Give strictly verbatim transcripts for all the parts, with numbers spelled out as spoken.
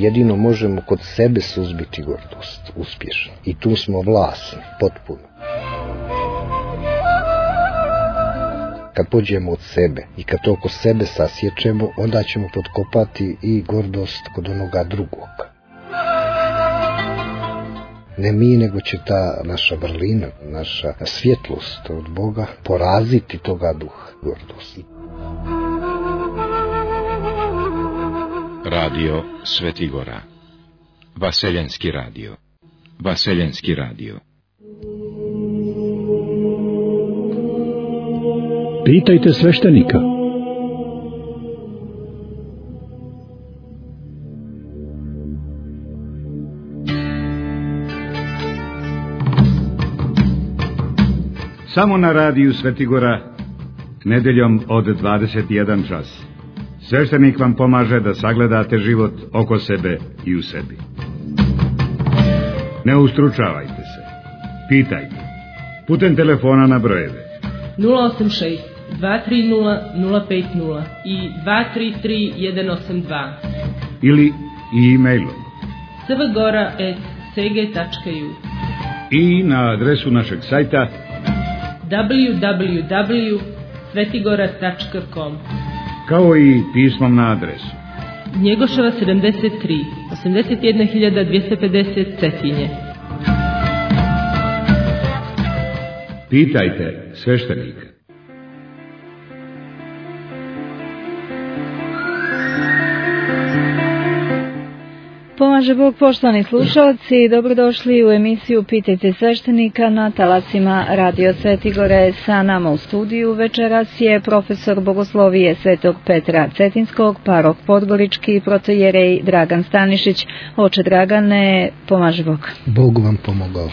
jedino možemo kod sebe suzbiti gordost, uspješno. I tu smo vlasni, potpuno. Kad pođemo od sebe i kad to oko sebe sasjećemo, onda ćemo potkopati i gordost kod onoga drugog. Ne mi, nego će ta naša vrlina, naša svjetlost od Boga poraziti toga duha gordosti. Radio Svetigora. Vaseljenski radio. Vaseljenski radio. Pitajte sveštenika. Samo na radiju Svetigora, nedeljom od dvadeset jedan čas. Sveštenik vam pomaže da sagledate život oko sebe i u sebi. Ne ustručavajte se. Pitajte. Putem telefona na brojeve nula osam šest dva tri nula nula pet nula i dva tri tri jedan osam dva ili i e-mailom svgora at s g tačka u i na adresu našeg sajta w w w tačka svetigora tačka com, kao i pismom na adresu Njegoševa sedamdeset tri, osamdeset jedna hiljada dvjesto pedeset Cetinje. Pitajte sveštenika. Pomaže Bog, poštovani slušalci, dobrodošli u emisiju Pitajte sveštenika na talasima Radio Svetigore. Sa nama u studiju večeras je profesor bogoslovije Svetog Petra Cetinskog, parok Podgorički, protojerej Dragan Stanišić. Oče Dragane, pomaže Bog. Bog vam pomogao.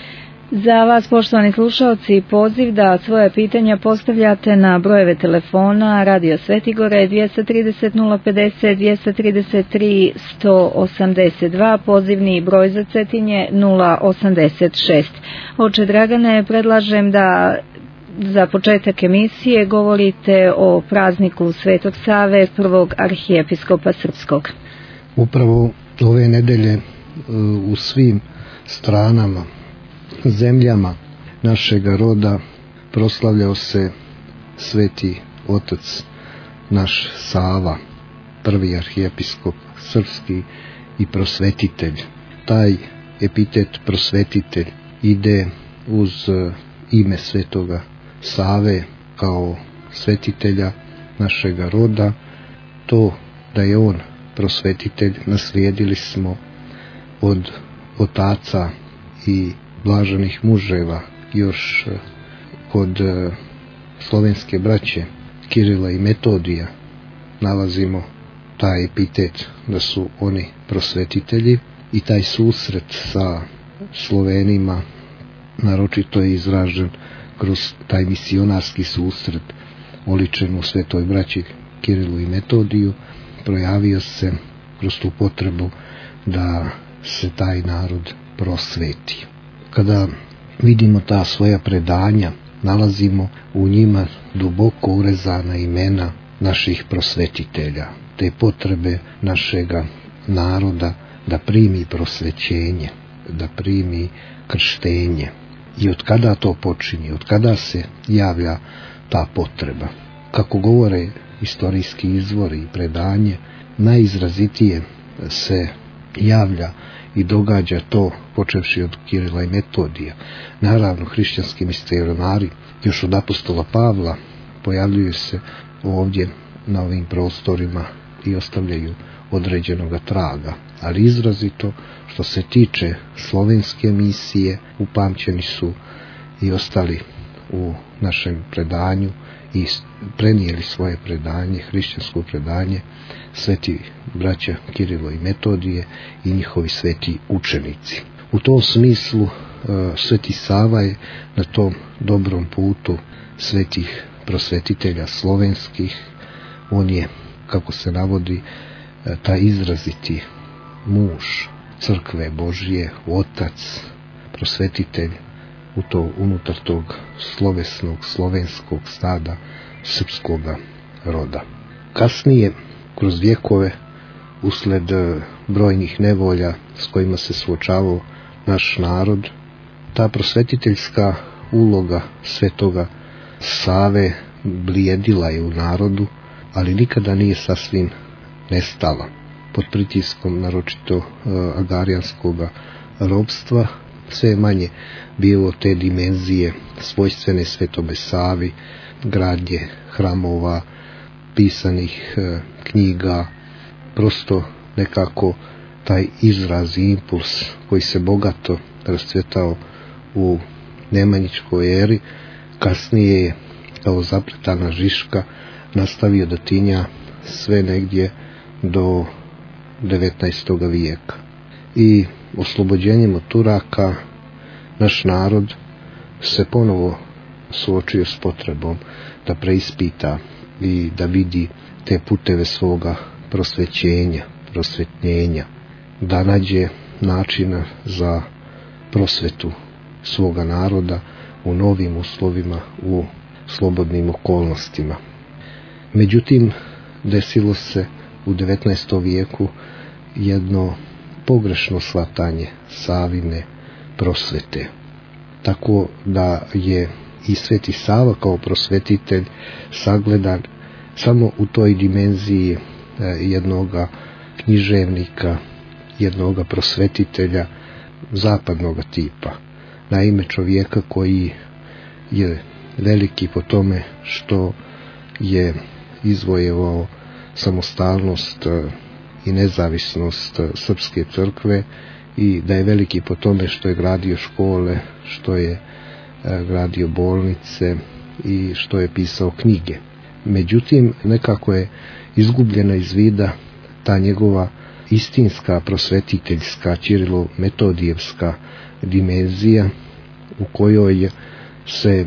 Za vas, poštovani slušalci, poziv da svoje pitanja postavljate na brojeve telefona Radio Svetigore dvjesto trideset nula pedeset dvjesto trideset tri sto osamdeset dva, pozivni broj za Cetinje nula osamdeset šest. Oče Dragane, predlažem da za početak emisije govorite o prazniku Svetog Save, prvog arhijepiskopa srpskog. Upravo ove nedelje u svim stranama, zemljama našega roda proslavljao se Sveti Otac naš Sava, prvi arhijepiskop srpski i prosvetitelj. Taj epitet prosvetitelj ide uz ime Svetoga Save kao svetitelja našega roda. To da je on prosvetitelj naslijedili smo od otaca i blaženih muževa. Još kod slovenske braće Kirila i Metodija nalazimo taj epitet da su oni prosvetitelji, i taj susret sa Slovenima naročito je izražen kroz taj misionarski susret oličen u svetoj braći Kirilu i Metodiju. Projavio se kroz tu potrebu da se taj narod prosveti. Kada vidimo ta svoja predanja, nalazimo u njima duboko urezana imena naših prosvetitelja, te potrebe našega naroda da primi prosvećenje, da primi krštenje. I od kada to počinje, od kada se javlja ta potreba? Kako govore istorijski izvori i predanje, najizrazitije se javlja i događa to počevši od Kirila i Metodija. Naravno, hrišćanski misionari još od apostola Pavla pojavljuju se ovdje na ovim prostorima i ostavljaju određenoga traga, ali izrazito što se tiče slovenske misije upamćeni su i ostali u našem predanju i prenijeli svoje predanje, hrišćansko predanje, sveti braća Kirilo i Metodije i njihovi sveti učenici. U tom smislu Sveti Sava je na tom dobrom putu svetih prosvetitelja slovenskih. On je, kako se navodi, taj izraziti muž crkve Božije, otac, prosvetitelj u to, unutar tog slovesnog, slovenskog stada srpskoga roda. Kasnije, kroz vjekove, usled brojnih nevolja s kojima se suočavao naš narod. Ta prosvetiteljska uloga Svetoga Save blijedila je u narodu, ali nikada nije sasvim nestala. Pod pritiskom naročito uh, agarijanskog ropstva sve je manje bilo te dimenzije svojstvene Svetome Savi, gradnje hramova, pisanih uh, knjiga, prosto nekako taj izraz i impuls koji se bogato rascvjetao u Nemanjičkoj eri, kasnije je kao zapletana žiška nastavio da tinja sve negdje do devetnaestog vijeka. I oslobođenjem od Turaka naš narod se ponovo suočio s potrebom da preispita i da vidi te puteve svoga prosvećenja, prosvetnjenja, da nađe načina za prosvetu svoga naroda u novim uslovima, u slobodnim okolnostima. Međutim, desilo se u devetnaestom vijeku jedno pogrešno shvatanje Savine prosvete. Tako da je i Sveti Sava kao prosvetitelj sagledan samo u toj dimenziji jednoga književnika, jednoga prosvetitelja zapadnog tipa. Naime, čovjeka koji je veliki po tome što je izvojevao samostalnost i nezavisnost srpske crkve i da je veliki po tome što je gradio škole, što je gradio bolnice i što je pisao knjige. Međutim, nekako je izgubljena iz vida ta njegova istinska prosvetiteljska Ćirilo-Metodijevska dimenzija u kojoj se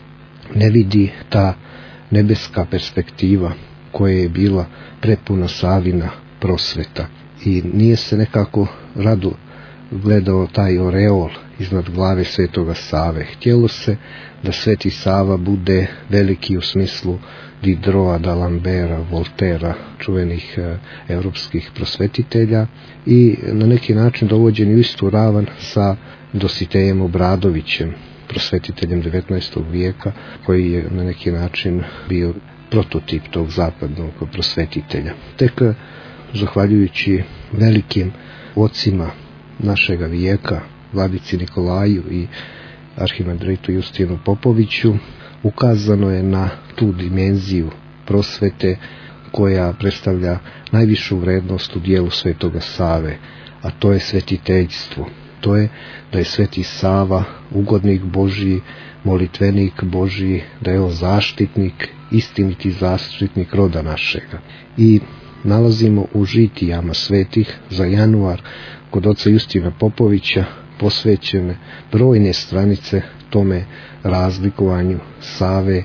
ne vidi ta nebeska perspektiva koja je bila prepuna Savina prosveta i nije se nekako rado gledao taj oreol iznad glave Svetoga Save. Htjelo se da Sveti Sava bude veliki u smislu Diderota, d'Alembera, Voltera, čuvenih e, europskih prosvetitelja i na neki način dovođen u istu ravan sa Dositejem Obradovićem, prosvetiteljem devetnaestog vijeka, koji je na neki način bio prototip tog zapadnog prosvetitelja. Tek zahvaljujući velikim ocima našega vijeka, Vladici Nikolaju i arhimandritu Justinu Popoviću, ukazano je na tu dimenziju prosvete koja predstavlja najvišu vrednost u dijelu Svetoga Save, a to je svetiteljstvo. To je da je Sveti Sava ugodnik Božji, molitvenik Božji, da je on zaštitnik, istiniti zaštitnik roda našega. I nalazimo u žitijama svetih za januar kod oca Justina Popovića posvećene brojne stranice tome razlikovanju Save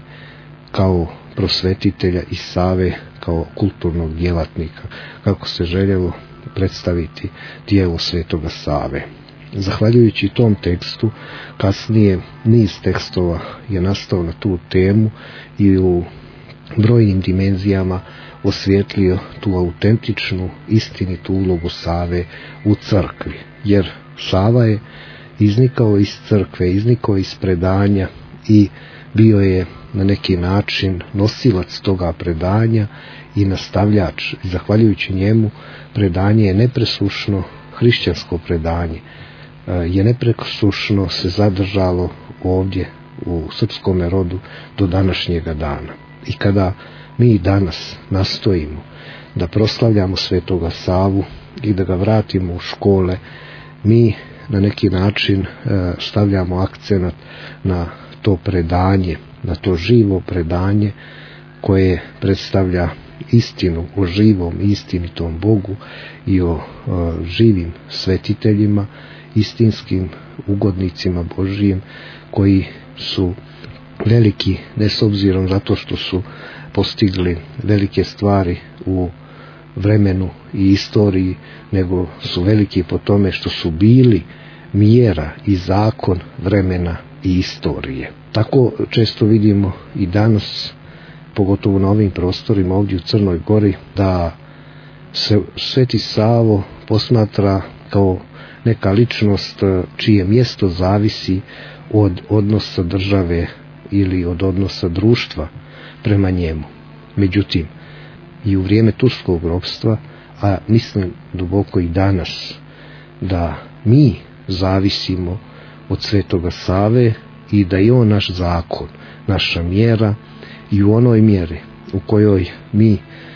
kao prosvetitelja i Save kao kulturnog djelatnika, kako se željelo predstaviti djelo Svetoga Save. Zahvaljujući tom tekstu, kasnije niz tekstova je nastao na tu temu i u brojnim dimenzijama osvijetlio tu autentičnu, istinitu ulogu Save u crkvi. Jer Sava je iznikao iz crkve, iznikao iz predanja i bio je na neki način nosilac toga predanja i nastavljač. Zahvaljujući njemu predanje je nepresušno, hrišćansko predanje je nepresušno se zadržalo ovdje u srpskom rodu do današnjega dana. I kada mi danas nastojimo da proslavljamo Svetoga Savu i da ga vratimo u škole, mi na neki način stavljamo akcenat na to predanje, na to živo predanje koje predstavlja istinu o živom, istinitom Bogu i o, o živim svetiteljima, istinskim ugodnicima Božijim koji su veliki ne s obzirom zato što su postigli velike stvari u vremenu i istoriji, nego su veliki po tome što su bili mjera i zakon vremena i istorije. Tako često vidimo i danas, pogotovo na ovim prostorima ovdje u Crnoj Gori, da se Sveti Savo posmatra kao neka ličnost čije mjesto zavisi od odnosa države ili od odnosa društva prema njemu. Međutim, i u vrijeme turskog ropstva, a mislim duboko i danas, da mi zavisimo od Svetoga Save i da je on naš zakon, naša mjera, i u onoj mjeri u kojoj mi e,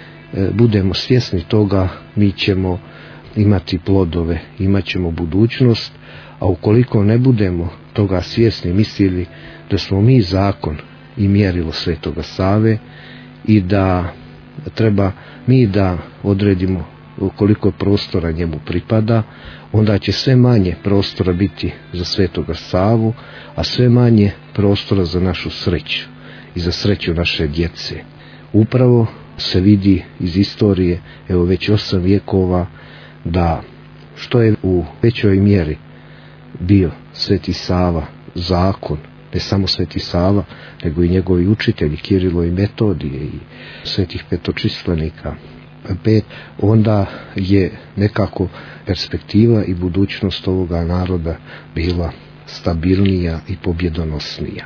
budemo svjesni toga, mi ćemo imati plodove, imat ćemo budućnost, a ukoliko ne budemo toga svjesni, mislili da smo mi zakon i mjerilo Svetoga Save i da treba mi da odredimo koliko prostora njemu pripada, onda će sve manje prostora biti za Svetoga Savu, a sve manje prostora za našu sreću i za sreću naše djece. Upravo se vidi iz istorije, evo već osam vjekova, da što je u većoj mjeri bio Sveti Sava zakon, ne samo Sveti Sava, nego i njegovi učitelji Kirilo i Metodije i svetih petočislenika pet, onda je nekako perspektiva i budućnost ovoga naroda bila stabilnija i pobjedonosnija.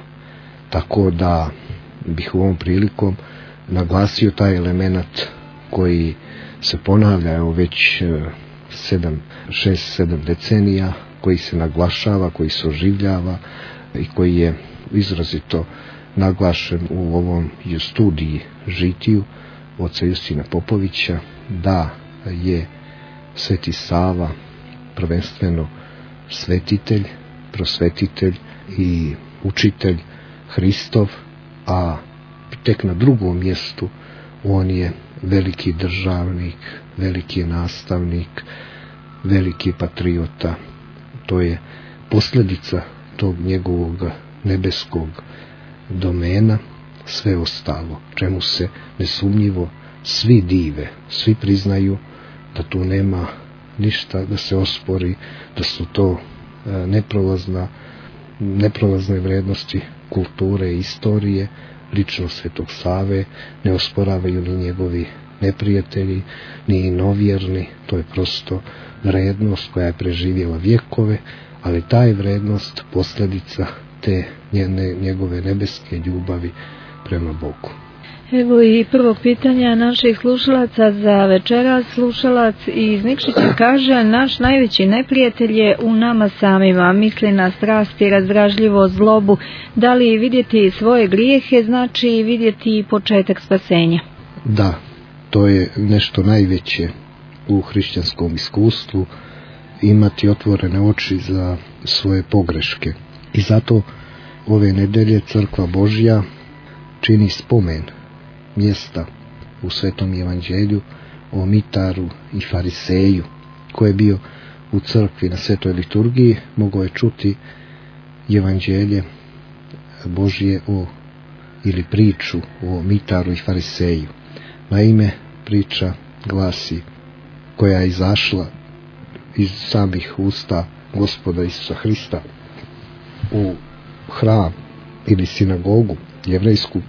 Tako da bih u ovom prilikom naglasio taj element koji se ponavlja evo već sedam, šest, sedam decenija, koji se naglašava, koji se oživljava i koji je izrazito naglašen u ovom studiji Žitiju oca Justina Popovića, da je Sveti Sava prvenstveno svetitelj, prosvetitelj i učitelj Hristov, a tek na drugom mjestu on je veliki državnik, veliki nastavnik, veliki patriota. To je posljedica tog njegovog nebeskog domena. Sve ostalo, čemu se nesumnjivo svi dive, svi priznaju da tu nema ništa da se ospori, da su to neprolazna, neprolazne vrijednosti kulture i istorije. Ličnost Svetog Save ne osporavaju ni njegovi neprijatelji, ni novjerni. To je prosto vrijednost koja je preživjela vjekove, ali ta je vrijednost posljedica te njene, njegove nebeske ljubavi prema Bogu. Evo i prvog pitanja naših slušalaca za večeras. Slušalac iz Nikšića kaže: naš najveći neprijatelj je u nama samima, misli na strast i razdražljivo zlobu. Da li vidjeti svoje grijehe znači vidjeti početak spasenja? Da, to je nešto najveće u hrišćanskom iskustvu, imati otvorene oči za svoje pogreške. I zato ove nedelje Crkva Božja čini spomen mjesta u Svetom Evanđelju o Mitaru i Fariseju. Ko je bio u crkvi na Svetoj liturgiji, mogao je čuti Evanđelje Božje o, ili priču o Mitaru i Fariseju. Naime, priča glasi, koja je izašla iz samih usta Gospoda Isusa Hrista u hram ili sinagogu jevrejsku.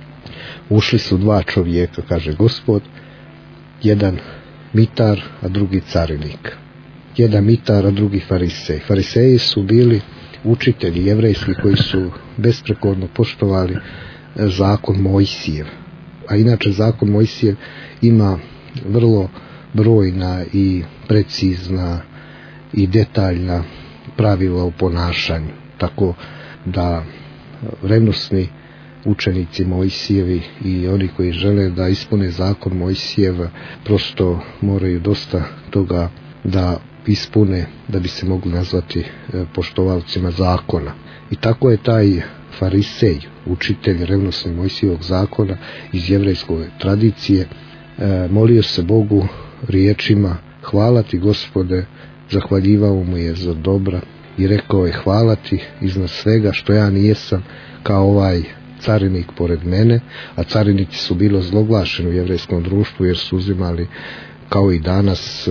Ušli su dva čovjeka, kaže Gospod, jedan mitar, a drugi carinik. Jedan mitar, a drugi farisej. Fariseji su bili učitelji jevrejski koji su besprekorno poštovali zakon Mojsijev. A inače zakon Mojsijev ima vrlo brojna i precizna i detaljna pravila u ponašanju. Tako da revnosni učenici Mojsijevi i oni koji žele da ispune zakon Mojsijev prosto moraju dosta toga da ispune da bi se mogli nazvati poštovalcima zakona. I tako je taj farisej, učitelj revnosni Mojsijevog zakona iz jevrejske tradicije, molio se Bogu riječima: hvala ti Gospode, zahvaljivao mu je za dobra i rekao je: hvala ti iznad svega što ja nijesam kao ovaj carinik pored mene. A carinici su bilo zloglašeni u jevrejskom društvu jer su uzimali, kao i danas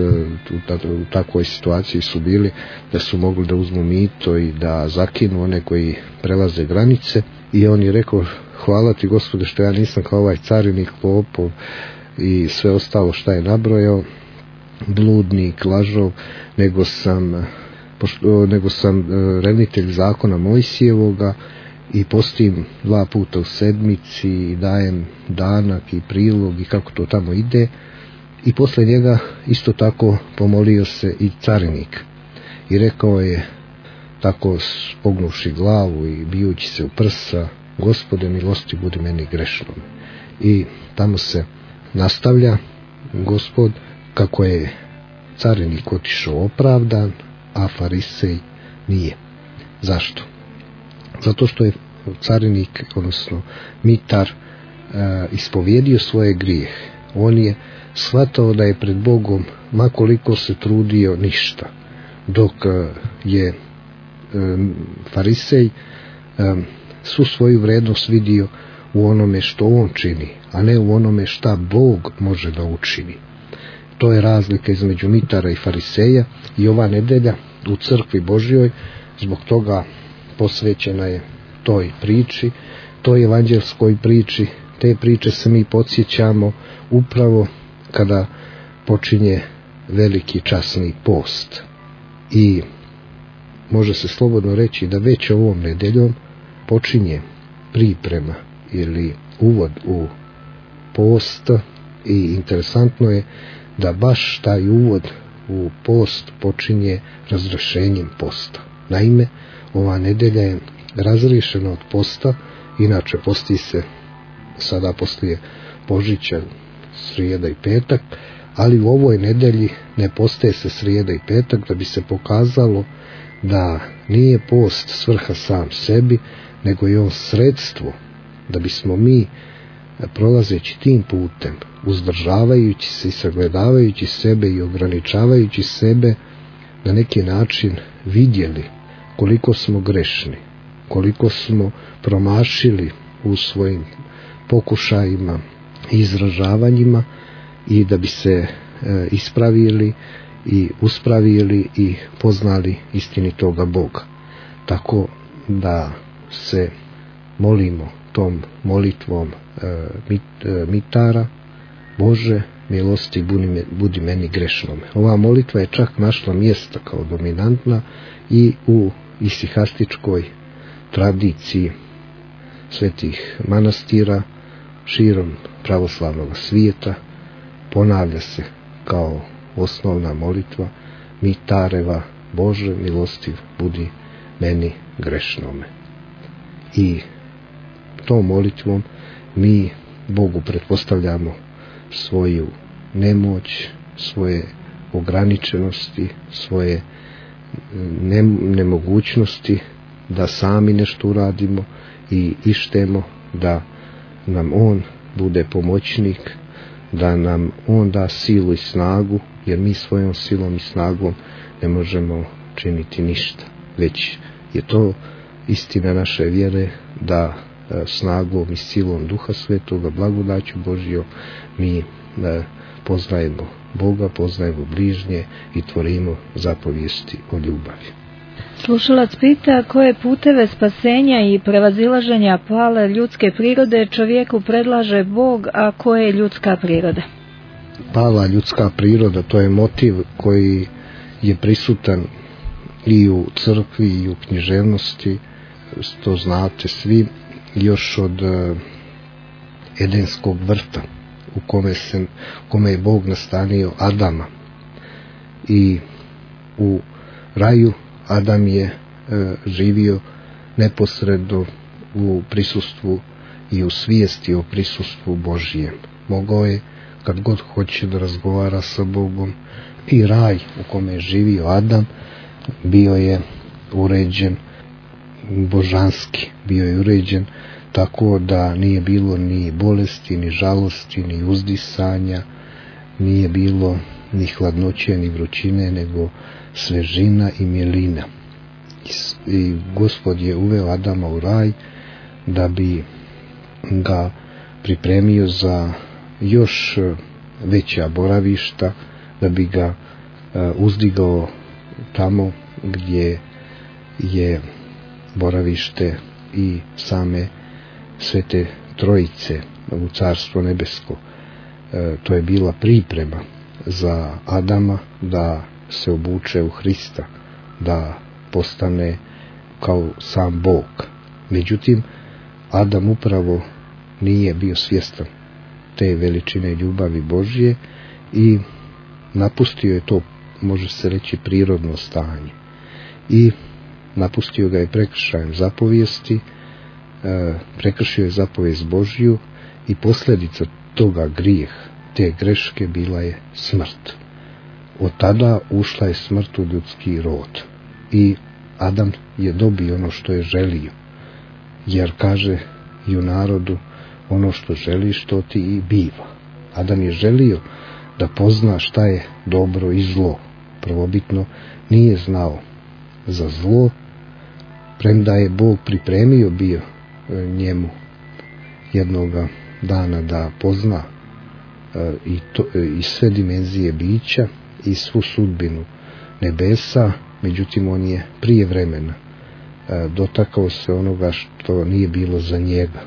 u takvoj situaciji su bili, da su mogli da uzmu mito i da zakinu one koji prelaze granice. I on je rekao: hvala ti Gospode što ja nisam kao ovaj carinik, lopov i sve ostalo šta je nabrojao. bludnik, lažov, nego sam, pošto, nego sam revnitelj zakona Mojsijevoga i postim dva puta u sedmici i dajem danak i prilog i kako to tamo ide. I posle njega isto tako pomolio se i carinik i rekao je, tako spognuši glavu i bijući se u prsa, Gospode milosti budi meni grešnom. I tamo se nastavlja Gospod kako je carinik otišao opravdan, a farisej nije. Zašto? Zato što je carinik, odnosno mitar, e, ispovjedio svoje grijehe. On je shvatao da je pred Bogom, makoliko se trudio, ništa. Dok je e, farisej e, svu svoju vrednost vidio u onome što on čini, a ne u onome šta Bog može da učini. To je razlika između mitara i fariseja i ova nedelja u crkvi Božjoj zbog toga posvećena je toj priči, toj evanđelskoj priči. Te priče se mi podsjećamo upravo kada počinje veliki časni post. I može se slobodno reći da već ovom nedeljom počinje priprema ili uvod u post i interesantno je da baš taj uvod u post počinje razrješenjem posta. Naime, ova nedelja je razriješena od posta, inače posti se sada poslije Božića, srijeda i petak, ali u ovoj nedelji ne postaje se srijeda i petak da bi se pokazalo da nije post svrha sam sebi, nego je on sredstvo da bismo mi, prolazeći tim putem, uzdržavajući se i sagledavajući sebe i ograničavajući sebe, na neki način vidjeli koliko smo grešni, koliko smo promašili u svojim pokušajima i izražavanjima i da bi se e, ispravili i uspravili i poznali istinitoga Boga. Tako da se molimo tom molitvom e, mit, e, mitara, Bože milosti budi, budi meni grešnome. Ova molitva je čak našla mjesta kao dominantna i u isihastičkoj tradiciji svetih manastira širom pravoslavnog svijeta. Ponavlja se kao osnovna molitva mitareva, Bože milostiv budi meni grešnome. I tom molitvom mi Bogu pretpostavljamo svoju nemoć, svoje ograničenosti, svoje ne, nemogućnosti da sami nešto uradimo i ištemo da nam On bude pomoćnik, da nam On da silu i snagu, jer mi svojom silom i snagom ne možemo činiti ništa. Već je to istina naše vjere da snagom i silom Duha Svetoga, blagodaću Božjom, mi poznajemo Boga, poznajemo bližnje i tvorimo zapovijesti o ljubavi. Slušalac pita koje puteve spasenja i prevazilaženja pale ljudske prirode čovjeku predlaže Bog, a koje je ljudska priroda? Pala ljudska priroda, to je motiv koji je prisutan i u crkvi i u književnosti, to znate svi, još od Edenskog vrta u kome, se, u kome je Bog nastanio Adama. I u raju Adam je e, živio neposredno u prisustvu i u svijesti o prisustvu Božijem. Mogao je kad god hoće da razgovara sa Bogom. I raj u kome je živio Adam bio je uređen božanski, bio je uređen tako da nije bilo ni bolesti, ni žalosti, ni uzdisanja, nije bilo ni hladnoće, ni vrućine, nego svežina i milina. I, i Gospod je uveo Adama u raj da bi ga pripremio za još veća boravišta, da bi ga uh, uzdigao tamo gdje je boravište i same Svete Trojice u Carstvo nebesko. E, to je bila priprema za Adama da se obuče u Hrista, da postane kao sam Bog. Međutim, Adam upravo nije bio svjestan te veličine ljubavi Božje i napustio je to, može se reći, prirodno stanje. I napustio ga je prekršajem zapovijesti, e, prekršio je zapovijest Božju i posljedica toga grijeh, te greške bila je smrt. Od tada ušla je smrt u ljudski rod i Adam je dobio ono što je želio, jer kaže i u narodu, ono što želiš to ti i biva. Adam je želio da pozna šta je dobro i zlo. Prvobitno nije znao za zlo, premda je Bog pripremio bio njemu jednoga dana da pozna i, to, i sve dimenzije bića i svu sudbinu nebesa, međutim on je prije vremena dotakao se onoga što nije bilo za njega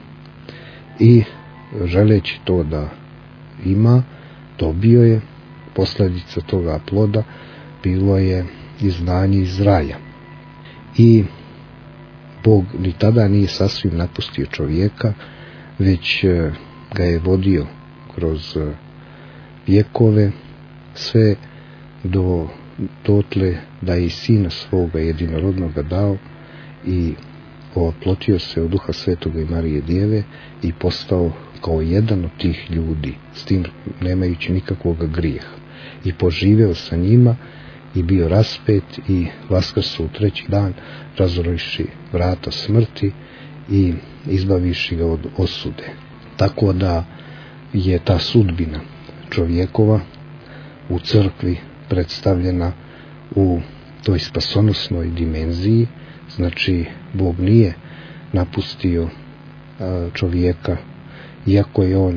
i želeći to da ima, dobio je. Posljedica toga ploda bilo je izgnanje iz raja. I Bog ni tada nije sasvim napustio čovjeka, već ga je vodio kroz vjekove, sve do dotle da je i sina svoga jedinorodnoga dao i oplotio se od Duha Svetoga i Marije Djeve i postao kao jedan od tih ljudi, s tim nemajući nikakvog grijeha. I poživio sa njima i bio raspet i vaskrso u treći dan, razoriši vrata smrti i izbaviši ga od osude. Tako da je ta sudbina čovjekova u crkvi predstavljena u toj spasonosnoj dimenziji. Znači, Bog nije napustio čovjeka, iako je on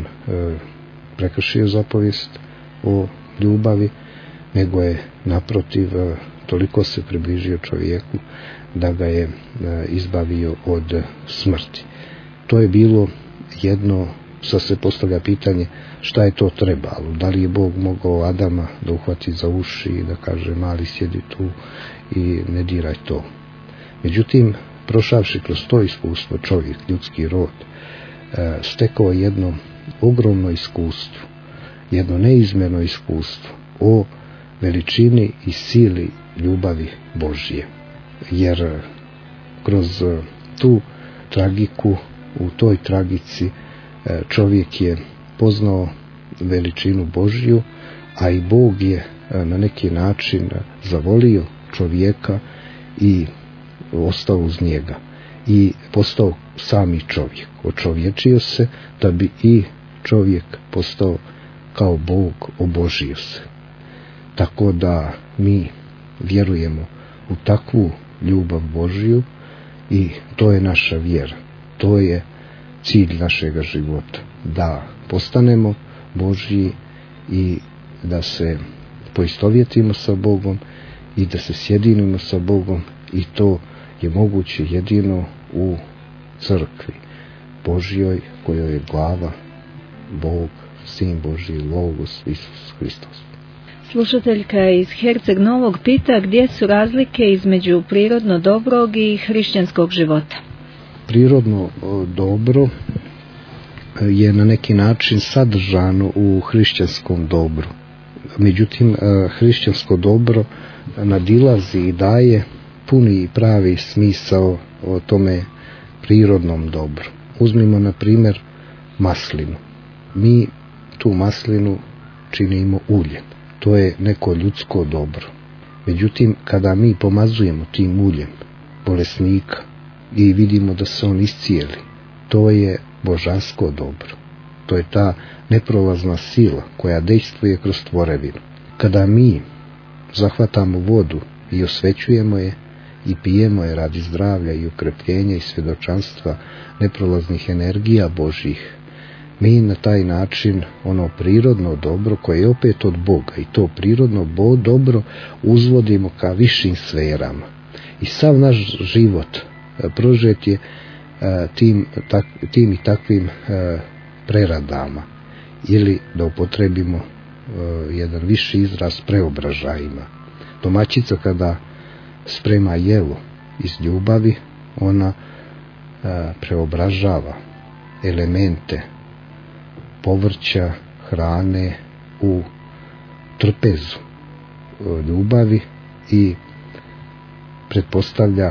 prekršio zapovijest o ljubavi, nego je naprotiv toliko se približio čovjeku da ga je izbavio od smrti. To je bilo jedno, sad se postavlja pitanje šta je to trebalo, da li je Bog mogao Adama da uhvati za uši i da kaže mali sjedi tu i ne diraj to. Međutim, prošavši kroz to iskustvo čovjek, ljudski rod, stekao jedno ogromno iskustvo, jedno neizmjerno iskustvo o veličini i sili ljubavi Božje. Jer kroz tu tragiku, u toj tragici čovjek je poznao veličinu Božju, a i Bog je na neki način zavolio čovjeka i ostao uz njega i postao sami čovjek. Očovječio se da bi i čovjek postao kao Bog, obožio se. Tako da mi vjerujemo u takvu ljubav Božju i to je naša vjera. To je cilj našega života. Da postanemo Božji i da se poistovjetimo sa Bogom i da se sjedinimo sa Bogom, i to je moguće jedino u crkvi Božjoj, kojoj je glava Bog, Sin Božji, Logos, Isus Hristos. Slušateljka iz Herceg Novog pita gdje su razlike između prirodno dobrog i hrišćanskog života. Prirodno dobro je na neki način sadržano u hrišćanskom dobru. Međutim, hrišćansko dobro nadilazi i daje puni i pravi smisao o tome prirodnom dobru. Uzmimo na primjer maslinu. Mi tu maslinu činimo uljem. To je neko ljudsko dobro. Međutim, kada mi pomazujemo tim uljem bolesnika i vidimo da se on iscijeli, to je božansko dobro. To je ta neprolazna sila koja dejstvuje kroz tvorevinu. Kada mi zahvatamo vodu i osvećujemo je i pijemo je radi zdravlja i ukrepljenja i svjedočanstva neprolaznih energija Božjih, mi na taj način ono prirodno dobro koje je opet od Boga i to prirodno bo dobro uzvodimo ka višim sferama. I sav naš život prožet je tim, tak, tim i takvim preradama, ili da upotrebimo jedan viši izraz preobražajima. Domaćica kada sprema jelo iz ljubavi, ona preobražava elemente povrća, hrane u trpezu ljubavi i pretpostavlja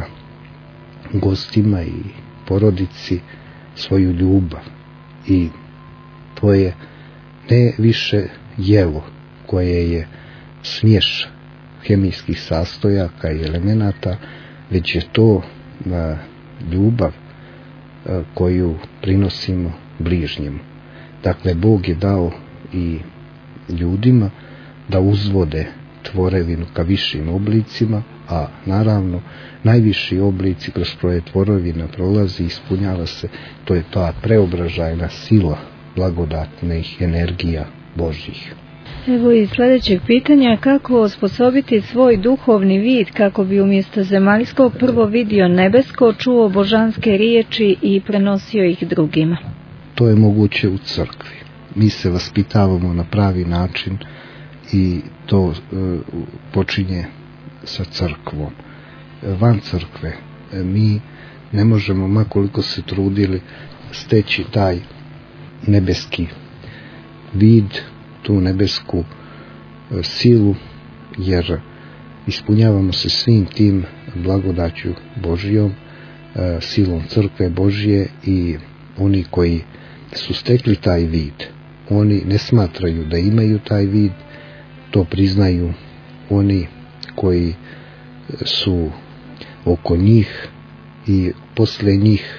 gostima i porodici svoju ljubav. I to je ne više jelo koje je smješ hemijskih sastojaka i elemenata, već je to a, ljubav a, koju prinosimo bližnjemu. Dakle, Bog je dao i ljudima da uzvode tvorevinu ka višim oblicima, a naravno najviši oblici kroz koje tvorevina prolazi i ispunjava se, to je ta preobražajna sila blagodatnih energija Božjih. Evo iz sljedećeg pitanja, kako osposobiti svoj duhovni vid kako bi umjesto zemaljskog prvo vidio nebesko, čuo božanske riječi i prenosio ih drugima? To je moguće u crkvi. Mi se vaspitavamo na pravi način i to e, počinje sa crkvom. Van crkve mi ne možemo, ma koliko se trudili, steći taj nebeski vid, tu nebesku e, silu, jer ispunjavamo se svim tim blagodaću Božjom, e, silom crkve Božje, i oni koji su stekli taj vid, oni ne smatraju da imaju taj vid, to priznaju oni koji su oko njih, i posle njih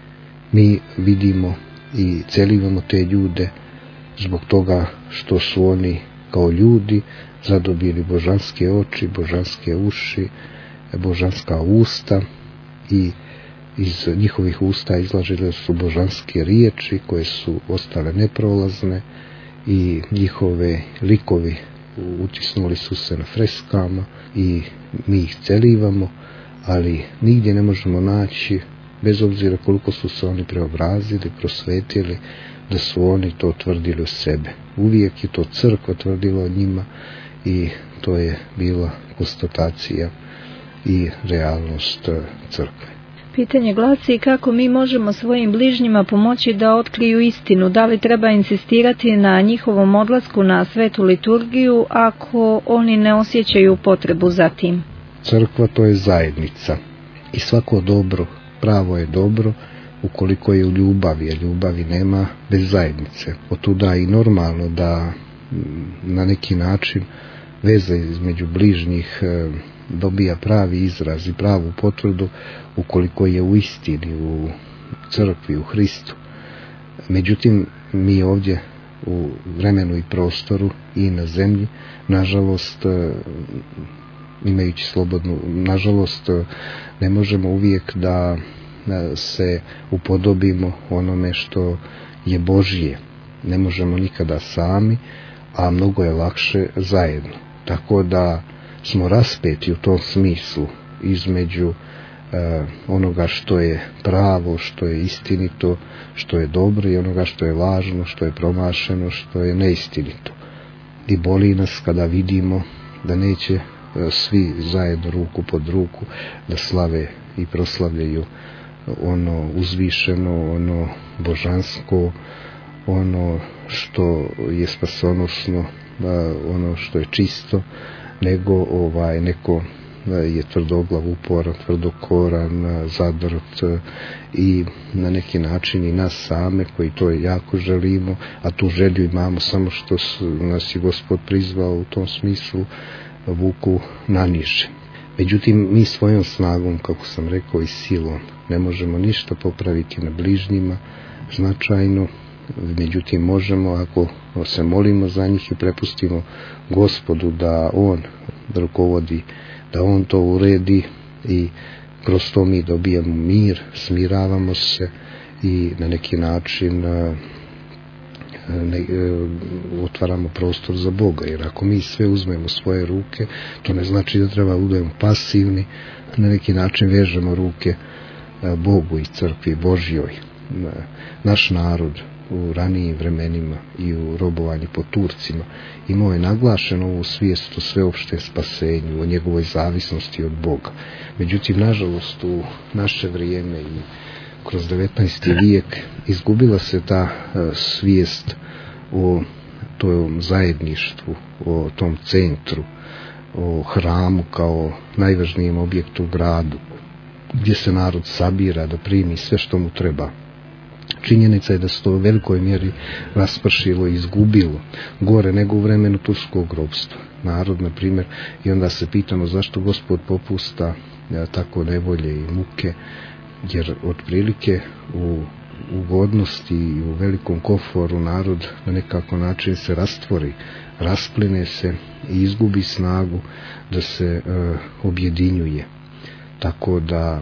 mi vidimo i celivamo te ljude zbog toga što su oni kao ljudi zadobili božanske oči, božanske uši, božanska usta, i iz njihovih usta izlažile su božanske riječi koje su ostale neprolazne, i njihove likovi utisnuli su se na freskama i mi ih celivamo, ali nigdje ne možemo naći, bez obzira koliko su se oni preobrazili, prosvetili, da su oni to tvrdili u sebe. Uvijek je to crkva tvrdila o njima i to je bila konstatacija i realnost crkve. Pitanje glasi kako mi možemo svojim bližnjima pomoći da otkriju istinu, da li treba insistirati na njihovom odlasku na svetu liturgiju ako oni ne osjećaju potrebu za tim? Crkva to je zajednica i svako dobro, pravo je dobro ukoliko je u ljubavi, a ljubavi nema bez zajednice. Otuda i normalno da na neki način veza između bližnjih dobija pravi izraz i pravu potvrdu ukoliko je u istini, u crkvi, u Hristu. Međutim, mi ovdje u vremenu i prostoru i na zemlji, nažalost, imajući slobodnu, nažalost, ne možemo uvijek da se upodobimo onome što je Božje. Ne možemo nikada sami, a mnogo je lakše zajedno. Tako da smo raspeti u tom smislu između e, onoga što je pravo, što je istinito, što je dobro, i onoga što je lažno, što je promašeno, što je neistinito. I boli nas kada vidimo da neće e, svi zajedno ruku pod ruku da slave i proslavljaju ono uzvišeno, ono božansko, ono što je spasonosno, ono što je čisto, nego ovaj neko je tvrdoglav, uporan, tvrdokoran, zadrt, i na neki način i nas same koji to jako želimo, a tu želju imamo samo što nas je Gospod prizvao u tom smislu, vuku na niže. Međutim, mi svojom snagom, kako sam rekao, i silom ne možemo ništa popraviti na bližnjima značajno. Međutim, možemo ako se molimo za njih i prepustimo Gospodu da On rukovodi, da On to uredi, i kroz to mi dobijamo mir, smiravamo se i na neki način ne, otvaramo prostor za Boga. Jer ako mi sve uzmemo svoje ruke, to ne znači da treba budemo pasivni, na neki način vežemo ruke Bogu i crkvi Božjoj. Naš narod u ranijim vremenima i u robovanju po Turcima, imao je naglašeno ovu svijest o sveopšte spasenju, o njegovoj zavisnosti od Boga. Međutim, nažalost, u naše vrijeme i kroz devetnaesti vijek izgubila se ta svijest o tom zajedništvu, o tom centru, o hramu kao najvažnijem objektu u gradu, gdje se narod sabira da primi sve što mu treba. Činjenica je da se to u velikoj mjeri raspršilo i izgubilo, gore nego u vremenu turskog ropstva. Narod, na primjer, i onda se pitamo zašto Gospod popusta ja, tako nevolje i muke, jer otprilike u ugodnosti i u velikom komforu narod na nekako način se rastvori, raspline se i izgubi snagu da se e, objedinjuje. Tako da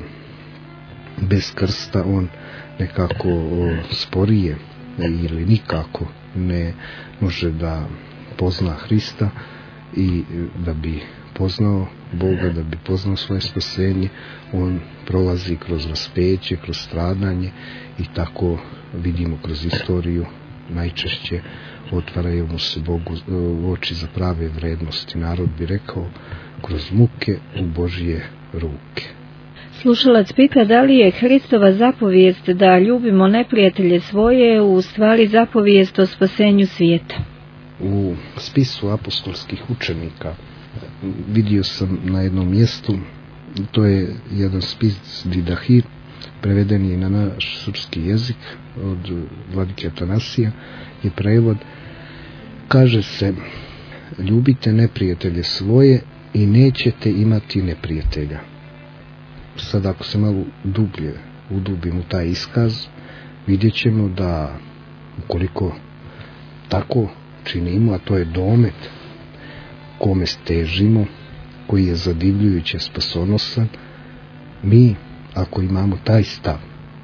bez krsta on nekako o, sporije ili nikako ne može da pozna Hrista i da bi poznao Boga, da bi poznao svoje spasenje, on prolazi kroz raspeće, kroz stradanje i tako vidimo kroz istoriju najčešće otvaraju mu se Bogu oči za prave vrednosti. Narod bi rekao kroz muke u Božje ruke. Slušalac pita da li je Hristova zapovijest da ljubimo neprijatelje svoje u stvari zapovijest o spasenju svijeta. U spisu apostolskih učenika vidio sam na jednom mjestu, to je jedan spis Didahir, preveden je na naš srpski jezik od vladike Atanasija, je prevod, kaže se: ljubite neprijatelje svoje i nećete imati neprijatelja. Sad ako se malo dublje udubimo taj iskaz, vidjet ćemo da ukoliko tako činimo, a to je domet kome stežimo, koji je zadivljujuće spasonosan, mi ako imamo taj stav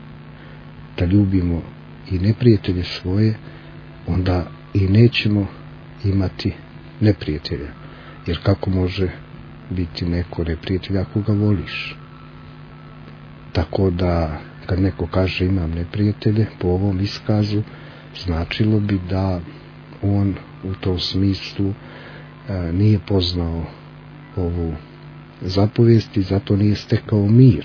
da ljubimo i neprijatelje svoje, onda i nećemo imati neprijatelja. Jer kako može biti neko neprijatelj ako ga voliš? Tako da kad neko kaže imam neprijatelje, po ovom iskazu značilo bi da on u tom smislu e, nije poznao ovu zapovijest i zato nije stekao mir.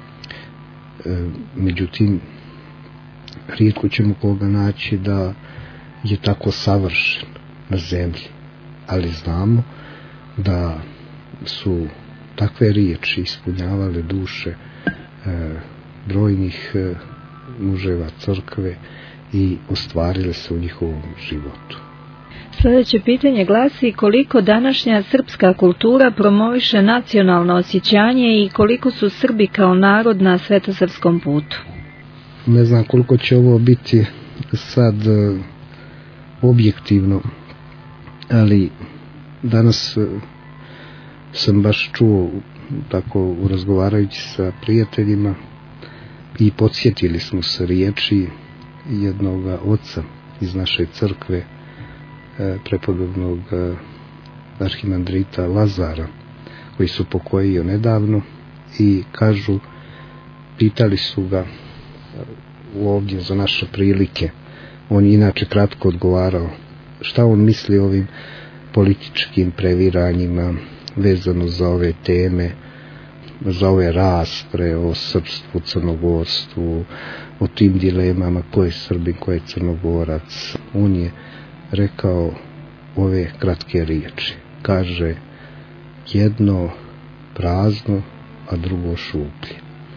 E, međutim, rijetko ćemo koga naći da je tako savršen na zemlji, ali znamo da su takve riječi ispunjavale duše e, brojnih e, muževa crkve i ostvarile se u njihovom životu. Sljedeće pitanje glasi: koliko današnja srpska kultura promoviše nacionalno osjećanje i koliko su Srbi kao narod na svetosavskom putu? Ne znam koliko će ovo biti sad uh, objektivno, ali danas uh, sam baš čuo tako razgovarajući sa prijateljima i podsjetili smo se riječi jednog oca iz naše crkve, prepodobnog arhimandrita Lazara, koji su pokojio nedavno, i kažu, pitali su ga ovdje za naše prilike, on je inače kratko odgovarao, šta on misli o ovim političkim previranjima vezano za ove teme, za ove raspre o srpstvu, crnogorstvu, o tim dilemama ko je Srbin, ko je Crnogorac. On je rekao ove kratke riječi. Kaže, jedno prazno, a drugo šuplje.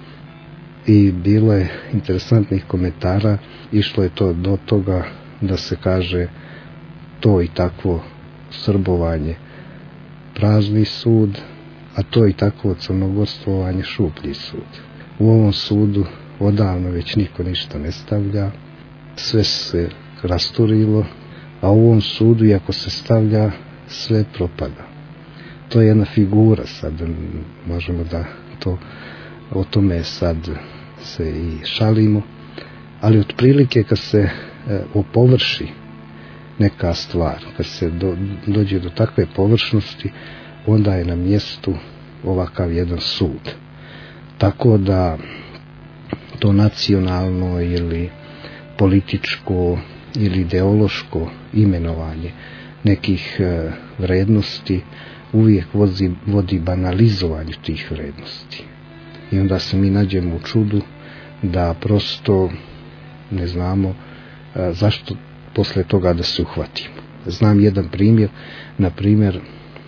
I bilo je interesantnih komentara, išlo je to do toga da se kaže to i takvo srbovanje prazni sud, a to i takvo crnogorstvovanje šuplji sud. U ovom sudu odavno već niko ništa ne stavlja, sve se rasturilo, a u ovom sudu, iako se stavlja, sve propada. To je jedna figura, sad možemo da to, o tome sad se i šalimo, ali otprilike kad se e, opovrši neka stvar, kad se do, dođe do takve površnosti, onda je na mjestu ovakav jedan sud. Tako da to nacionalno ili političko ili ideološko imenovanje nekih vrednosti uvijek vodi, vodi banalizovanju tih vrednosti. I onda se mi nađemo u čudu da prosto ne znamo zašto posle toga da se uhvatimo. Znam jedan primjer, na primjer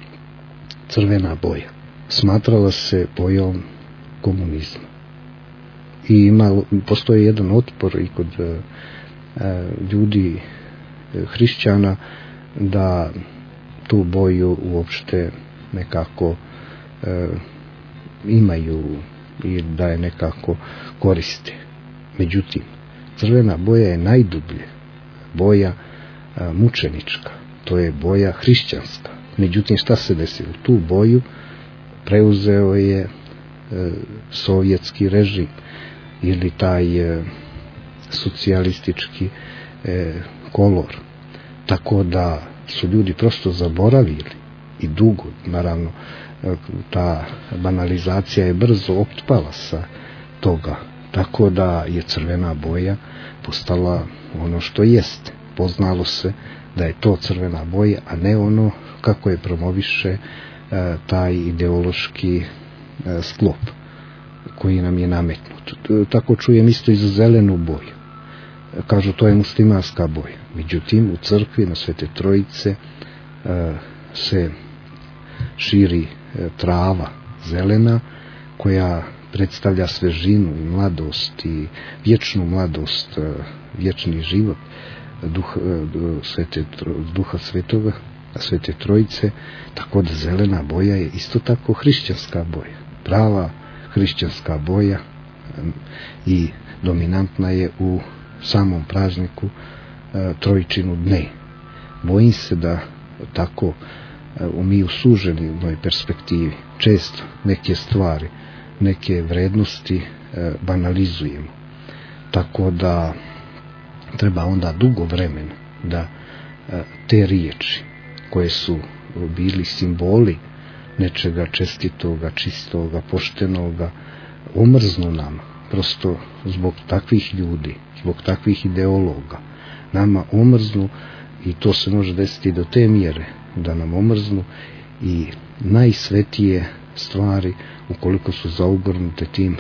crvena boja. Smatrala se bojom komunizma. I ima, postoji jedan otpor i kod e, ljudi e, hrišćana da tu boju uopšte nekako e, imaju i da je nekako koriste. Međutim, crvena boja je najdublje boja a, mučenička, to je boja hrišćanska. Međutim, šta se desilo? Tu boju preuzeo je e, sovjetski režim ili taj e, socijalistički e, kolor. Tako da su ljudi prosto zaboravili i dugo, naravno, ta banalizacija je brzo otpala sa toga, tako da je crvena boja postala ono što jeste. Poznalo se da je to crvena boja, a ne ono kako je promoviše e, taj ideološki e, sklop koji nam je nametnut. Tako čujem isto i za zelenu boju. Kažu to je muslimanska boja. Međutim, u crkvi na Svete Trojice e, se širi e, trava zelena koja predstavlja svežinu i mladost i vječnu mladost, e, vječni život duha, e, svete, duha svetoga, Svete Trojice, tako da zelena boja je isto tako hrišćanska boja, prava hrišćanska boja e, i dominantna je u samom prazniku e, Trojičinu dne. Bojim se da tako e, mi u suženoj perspektivi često neke stvari, neke vrednosti e, banalizujemo. Tako da treba onda dugo vremena da e, te riječi koje su bili simboli nečega čestitoga, čistoga, poštenoga, omrznu nama. Prosto zbog takvih ljudi, zbog takvih ideologa, nama omrznu i to se može desiti do te mjere da nam omrznu i najsvetije stvari ukoliko su zaogrnute tim e,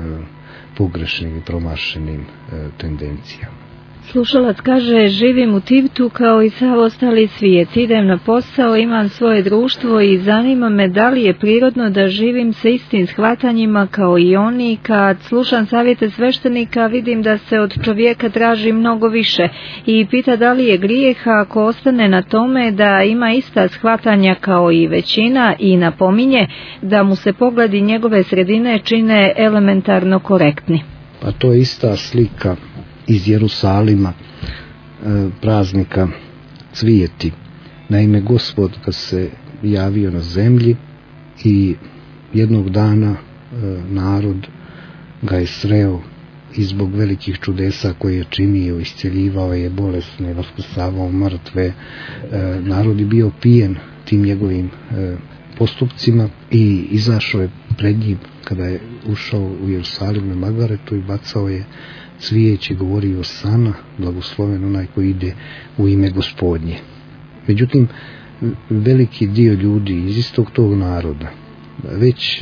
pogrešnim i promašenim e, tendencijama. Slušalac kaže, živim u Tivtu kao i sav ostali svijet. Idem na posao, imam svoje društvo i zanima me da li je prirodno da živim sa istim shvatanjima kao i oni. Kad slušam savjete sveštenika, vidim da se od čovjeka traži mnogo više i pita da li je grijeh ako ostane na tome da ima ista shvatanja kao i većina i napominje da mu se pogledi njegove sredine čine elementarno korektni. Pa to je ista slika iz Jerusalima, praznika Cvijeti. Naime, Gospod kad se javio na zemlji i jednog dana narod ga je sreo i zbog velikih čudesa koje je činio, isceljivao je bolesne, vaskrsavao mrtve, narod je bio pijen tim njegovim postupcima i izašao je pred njim kada je ušao u Jerusalim na Magaretu i bacao je cvijeće, govorio sana, blagosloven onaj koji ide u ime Gospodnje. Međutim, veliki dio ljudi iz istog tog naroda već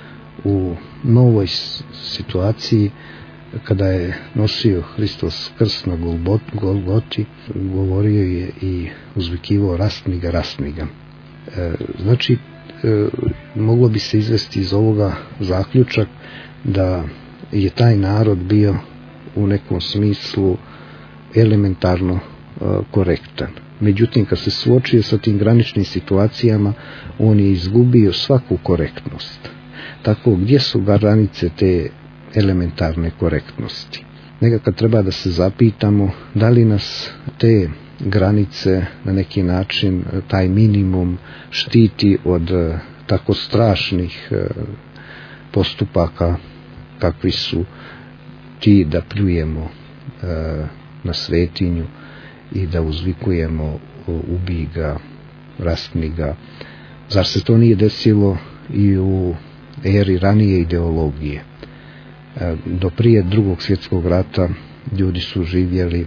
u novoj situaciji kada je nosio Hristos krst na Golgoti, govorio je i uzvikivao rastniga, rastniga. E, znači, e, moglo bi se izvesti iz ovoga zaključak da je taj narod bio u nekom smislu elementarno uh, korektan. Međutim, kad se suočio sa tim graničnim situacijama, on je izgubio svaku korektnost. Tako, gdje su granice te elementarne korektnosti? Nekako treba da se zapitamo da li nas te granice na neki način, taj minimum štiti od uh, tako strašnih uh, postupaka kakvi su ti da pljujemo e, na svetinju i da uzvikujemo ubij ga, raspni ga. Zar se to nije desilo i u eri ranije ideologije? E, do prije drugog svjetskog rata ljudi su živjeli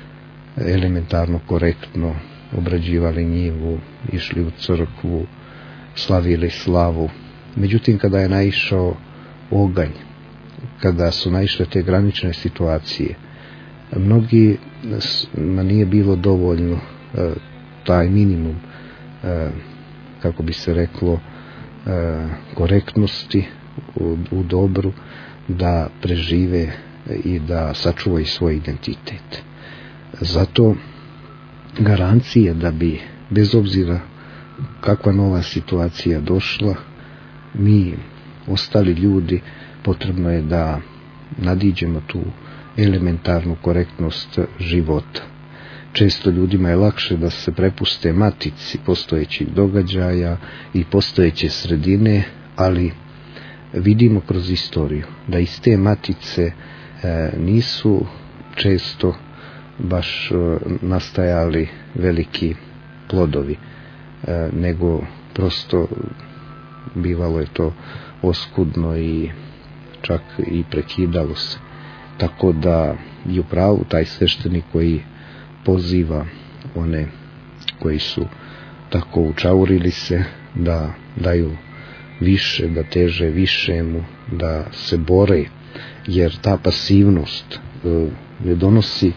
elementarno korektno, obrađivali njivu, išli u crkvu, slavili slavu. Međutim, kada je naišao oganj, kada su naišle te granične situacije, mnogi ma nije bilo dovoljno e, taj minimum, e, kako bi se reklo, e, korektnosti u, u dobru, da prežive i da sačuvaju svoj identitet. Zato garancije da bi, bez obzira kakva nova situacija došla, mi ostali ljudi, potrebno je da nadiđemo tu elementarnu korektnost života. Često ljudima je lakše da se prepuste matici postojećih događaja i postojeće sredine, ali vidimo kroz istoriju da iz te matice e, nisu često baš e, nastajali veliki plodovi, e, nego prosto bivalo je to oskudno i čak i prekidalo se. Tako da i upravo taj sveštenik koji poziva one koji su tako učaurili se da daju više, da teže višemu, da se bore, jer ta pasivnost ne donosi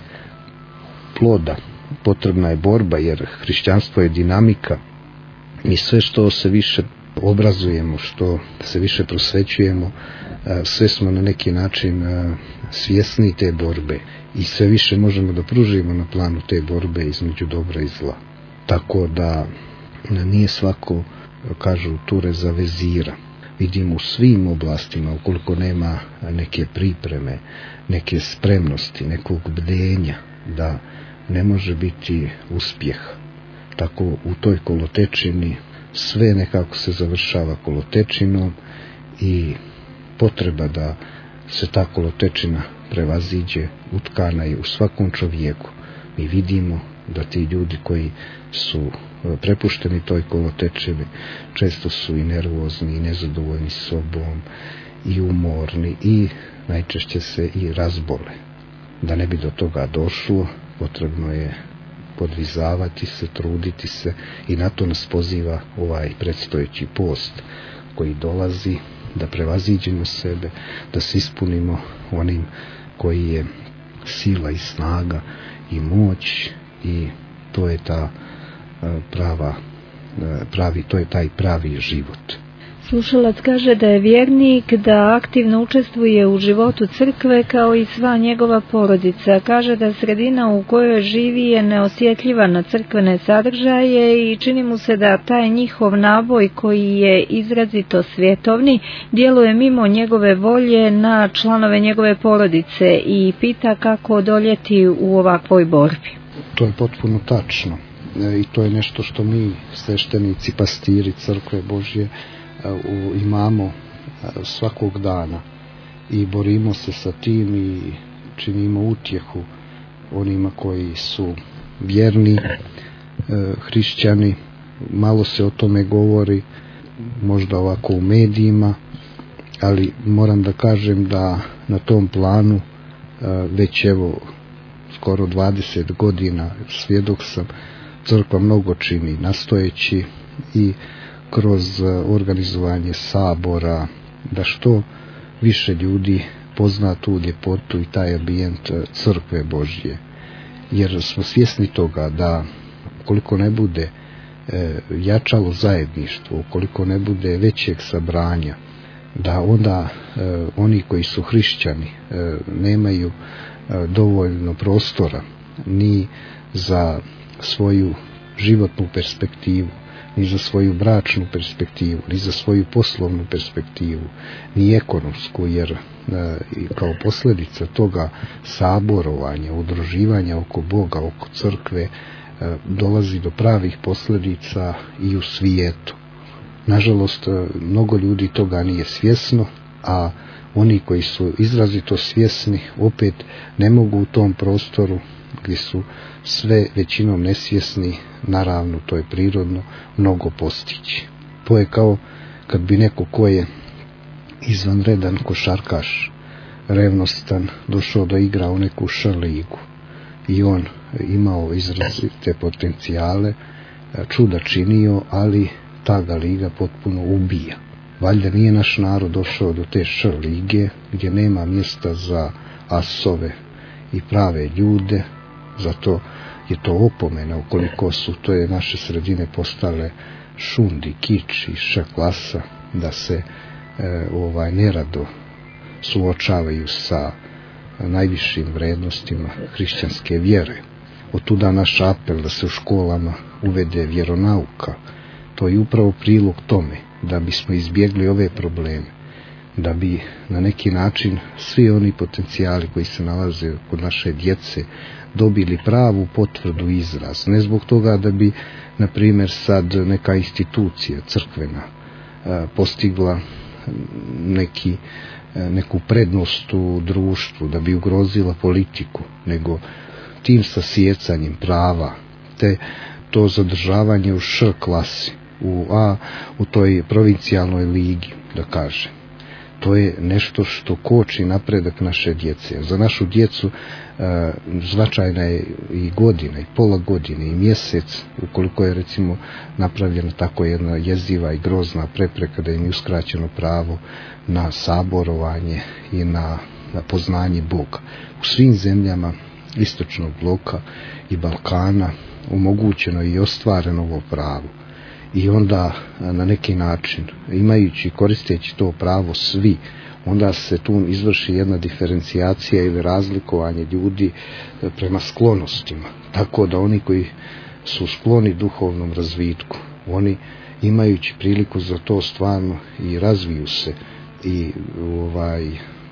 ploda. Potrebna je borba, jer hrišćanstvo je dinamika i sve što se više obrazujemo, što se više prosvećujemo, sve smo na neki način svjesni te borbe i sve više možemo da pružimo na planu te borbe između dobra i zla. Tako da nije svako, kažu, ture za vezira. Vidimo u svim oblastima, ukoliko nema neke pripreme, neke spremnosti, nekog bdenja, da ne može biti uspjeh. Tako u toj kolotečini sve nekako se završava kolotečinom i potreba da se ta kolotečina prevaziđe, utkana je u svakom čovjeku. Mi vidimo da ti ljudi koji su prepušteni toj kolotečini često su i nervozni, i nezadovoljni sobom, i umorni, i najčešće se i razbole. Da ne bi do toga došlo, potrebno je podvizavati se, truditi se, i na to nas poziva ovaj predstojeći post koji dolazi, da prevaziđemo sebe, da se ispunimo onim koji je sila i snaga i moć, i to je ta prava, pravi, to je taj pravi život. Slušalac kaže da je vjernik, da aktivno učestvuje u životu crkve kao i sva njegova porodica. Kaže da sredina u kojoj živi je neosjetljiva na crkvene sadržaje i čini mu se da taj njihov naboj, koji je izrazito svjetovni, djeluje mimo njegove volje na članove njegove porodice, i pita kako odoljeti u ovakvoj borbi. To je potpuno tačno i to je nešto što mi, sveštenici, pastiri crkve Božje, imamo svakog dana i borimo se sa tim i činimo utjehu onima koji su vjerni hrišćani. Malo se o tome govori, možda ovako u medijima, ali moram da kažem da na tom planu već evo skoro dvadeset godina svjedok sam, crkva mnogo čini, nastojeći i kroz organizovanje sabora, da što više ljudi pozna tu ljepotu i taj ambijent crkve Božje. Jer smo svjesni toga da ukoliko ne bude e, jačalo zajedništvo, ukoliko ne bude većeg sabranja, da onda e, oni koji su hrišćani e, nemaju e, dovoljno prostora ni za svoju životnu perspektivu, ni za svoju bračnu perspektivu, ni za svoju poslovnu perspektivu, ni ekonomsku, jer e, kao posljedica toga saborovanja, udruživanja oko Boga, oko crkve, e, dolazi do pravih posljedica i u svijetu. Nažalost, mnogo ljudi toga nije svjesno, a oni koji su izrazito svjesni opet ne mogu u tom prostoru gdje su sve većinom nesvjesni, naravno to je prirodno, mnogo postići. To je kao kad bi neko ko je izvanredan košarkaš revnostan došao da igra u neku š ligu i on imao izrazite potencijale, čuda činio, ali ta ga liga potpuno ubija. Valjda nije naš narod došao do te š lige gdje nema mjesta za asove i prave ljude, zato je to opomena ukoliko su to je naše sredine postale šundi, kič i š klasa, da se e, ovaj nerado suočavaju sa najvišim vrednostima hrišćanske vjere. Otuda naš apel da se u školama uvede vjeronauka. To je upravo prilog tome da bismo izbjegli ove probleme, da bi na neki način svi oni potencijali koji se nalaze kod naše djece dobili pravu potvrdu i izraz. Ne zbog toga da bi, na primjer, sad neka institucija crkvena postigla neki, neku prednost u društvu, da bi ugrozila politiku, nego tim sasjecanjem prava, te to zadržavanje u š klasi, u A, u toj provincijalnoj ligi, da kažem. To je nešto što koči napredak naše djece. Za našu djecu e, značajna je i godina, i pola godine, i mjesec, ukoliko je recimo napravljena tako jedna jeziva i grozna prepreka da im je uskraćeno pravo na saborovanje i na, na poznanje Boga. U svim zemljama istočnog bloka i Balkana omogućeno i ostvareno ovo pravo. I onda na neki način, imajući, koristeći to pravo svi, onda se tu izvrši jedna diferencijacija ili razlikovanje ljudi prema sklonostima. Tako da oni koji su skloni duhovnom razvitku, oni imajući priliku za to stvarno i razviju se i ovaj,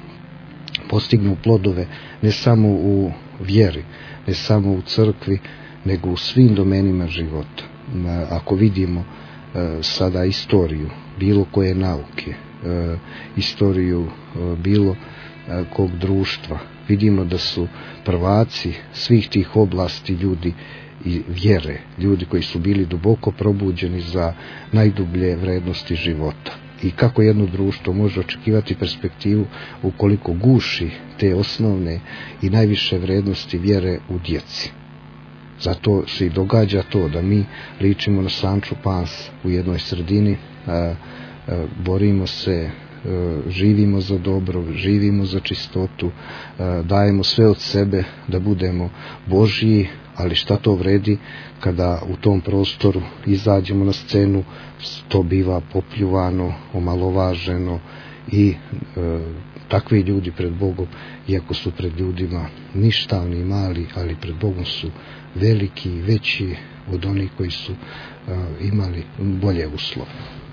postignu plodove ne samo u vjeri, ne samo u crkvi, nego u svim domenima života. Ako vidimo e, sada istoriju bilo koje nauke, e, istoriju e, bilo e, kog društva, vidimo da su prvaci svih tih oblasti ljudi i vjere, ljudi koji su bili duboko probuđeni za najdublje vrednosti života. I kako jedno društvo može očekivati perspektivu ukoliko guši te osnovne i najviše vrednosti vjere u djeci. Zato se i događa to da mi ličimo na Sančo Pansa u jednoj sredini, a, a, borimo se, a, živimo za dobro, živimo za čistotu, a, dajemo sve od sebe da budemo Božji, ali šta to vredi kada u tom prostoru izađemo na scenu, to biva popljuvano, omalovaženo i e, takvi ljudi pred Bogom, iako su pred ljudima ništavni i mali, ali pred Bogom su veliki i veći od onih koji su uh, imali bolje uslove.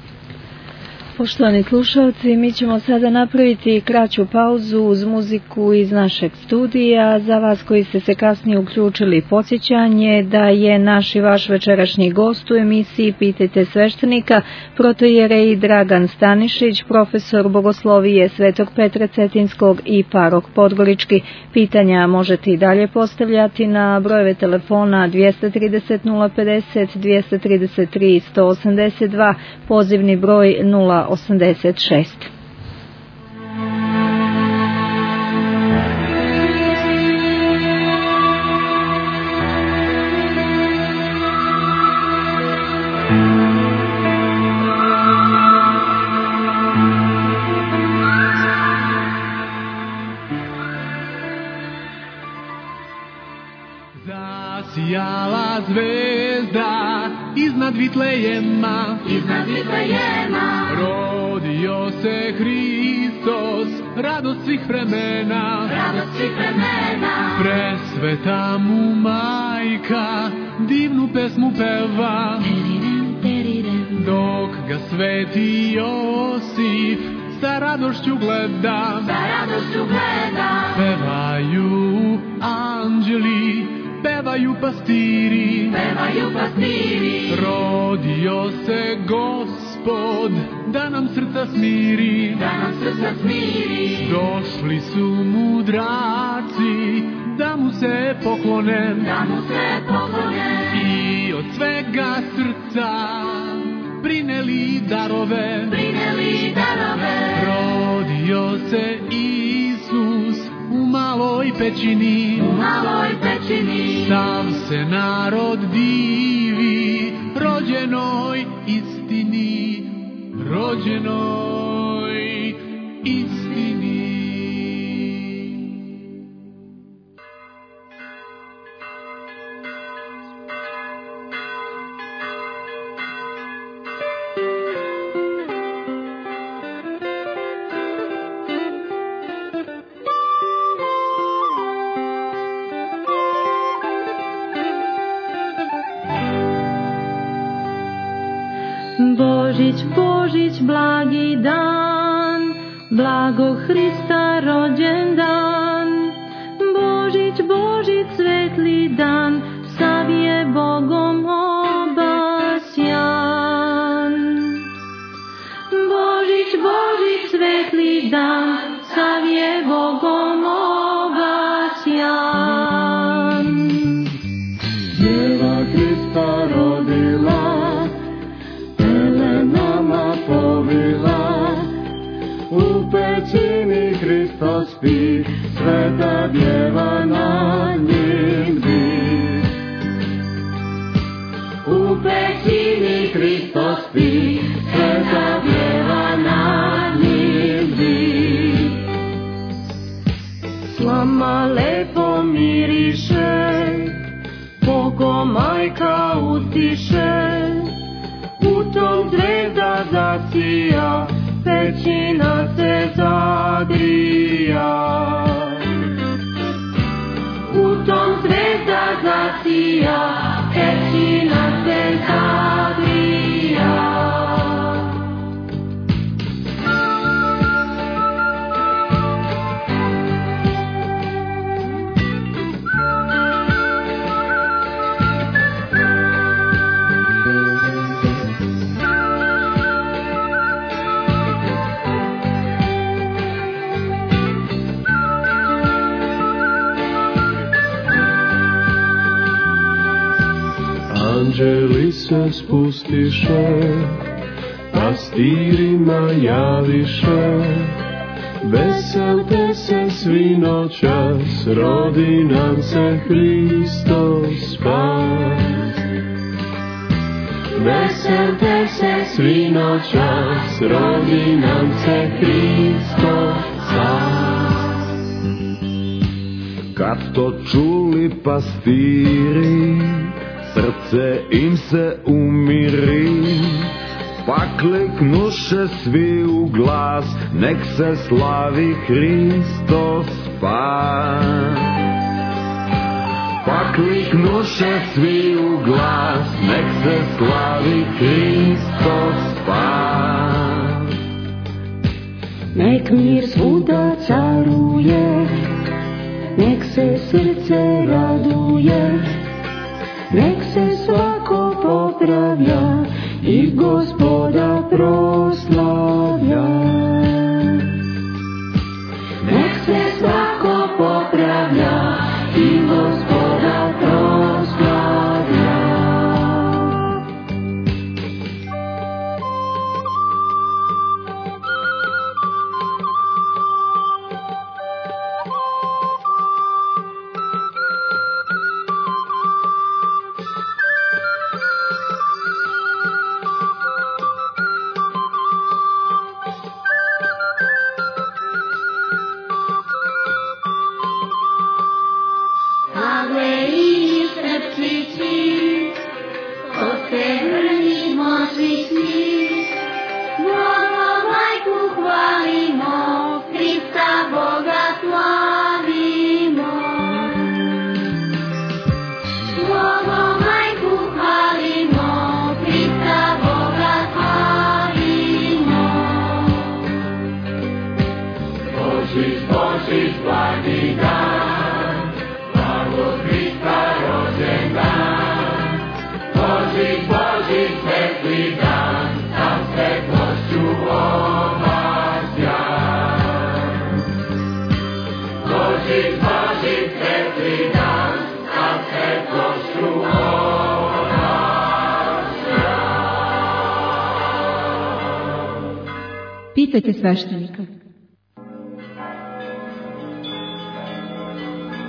Poštovani slušalci, mi ćemo sada napraviti kraću pauzu uz muziku iz našeg studija. Za vas koji ste se kasnije uključili, podsjećanje da je naš i vaš večerašnji gost u emisiji Pitajte sveštenika, protoijerej Dragan Stanišić, profesor bogoslovije Svetog Petra Cetinskog i parok Podgorički. Pitanja možete i dalje postavljati na brojeve telefona dvjesto trideset nula pedeset, dvjesto trideset tri sto osamdeset dva, pozivni broj nula osamdeset šest. Zasijala zvezda iznad Vitlejema, iznad Vitlejema, rodio se Hristos, radost svih vremena, radost svih vremena, presveta mu majka, divnu pesmu peva, dok ga sveti Josif sa radošću gleda, sa radošću gleda, pevaju anđeli, pevaju pastiri, pevaju pastiri, rodio se Gospod, da nam srca smiri, da nam srca smiri, došli su mudraci, da mu se poklone, da mu se poklone, i od svega srca prineli darove, prineli darove, rodio se Isus, pećini, u maloj pećini, sav se narod divi rođenoj istini, rođenoj istini. Božić, Božić, blagi dan, blago Hrista rođendan. Božić, Božić, svetli dan, sav je Bogom obasjan. Božić, Božić, svetli dan, sav je Bogom obasjan. Djeva Hrista rodila, povila, u pećini Hristos spi, sveta djeva nad njim bdi. U pećini Hristos spi, sveta djeva nad njim bdi. Slama lepo miriše, Bogo majka utiše, u tom zvezda zasija, pećina se zagrija. U tom zvezda zasija, pećina se zagrija. Anđeli se spustiše, pastirima javiše, veselte se svi noćas, rodi nam se Hristos spas. Veselte se svi noćas, rodi nam se Hristos spas. Kad to čuli pastiri, srce im se umiri, pa kliknuše svi u glas, nek se slavi Hristos spas. Pa kliknuše svi u glas, nek se slavi Hristos spas. Nek mir svuda caruje, nek se srce raduje, nek se svako popravlja i Gospoda proslavlja. Nek se svako popravlja i Gospoda proslavlja. Pitajte sveštenika.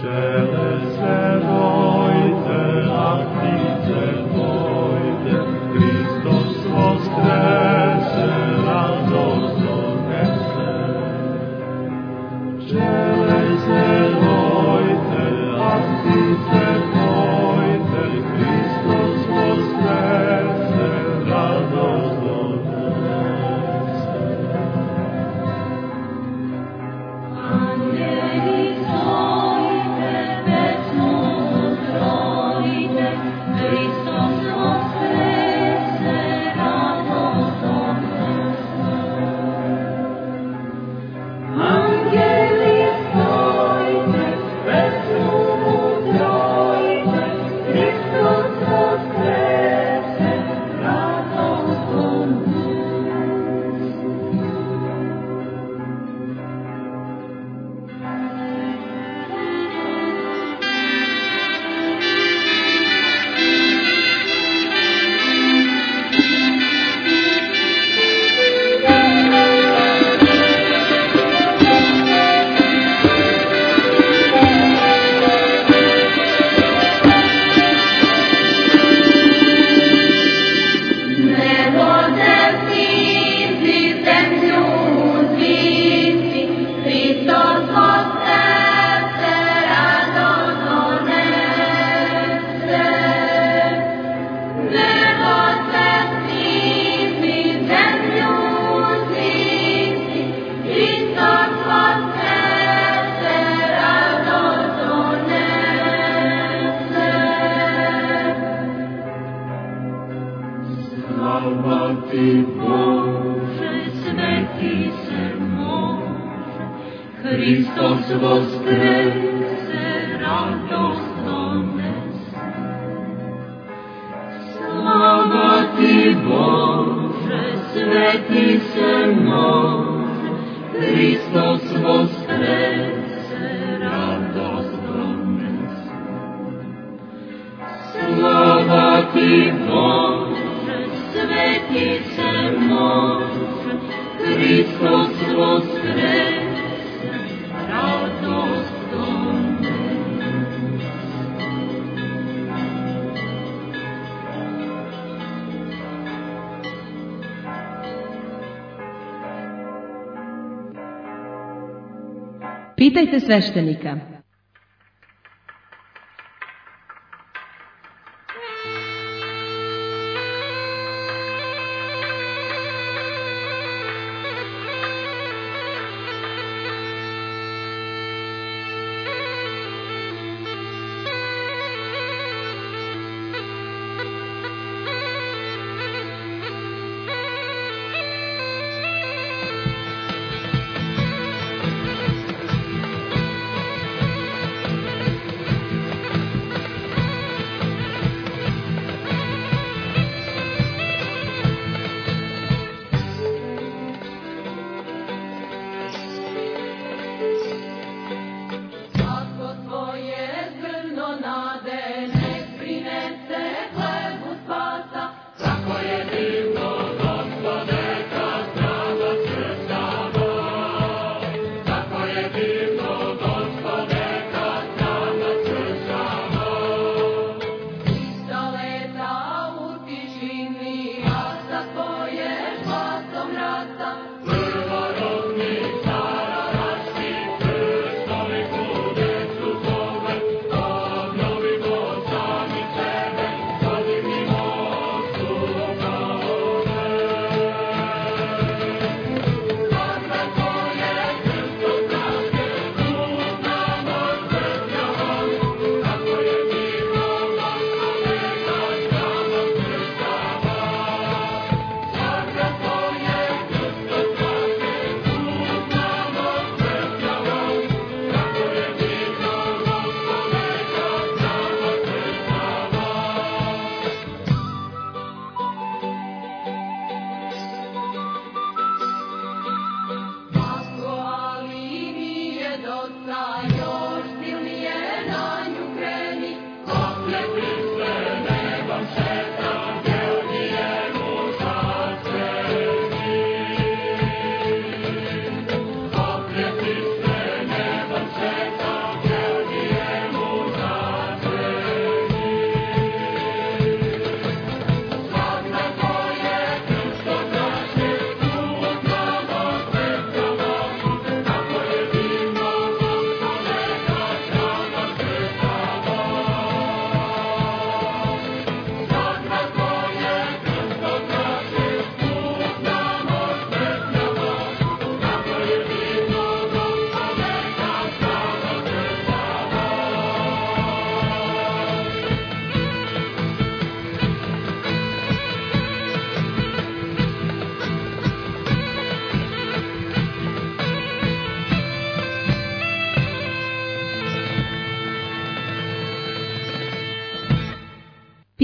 Pitajte sveštenika.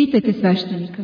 Pitajte sveštenika.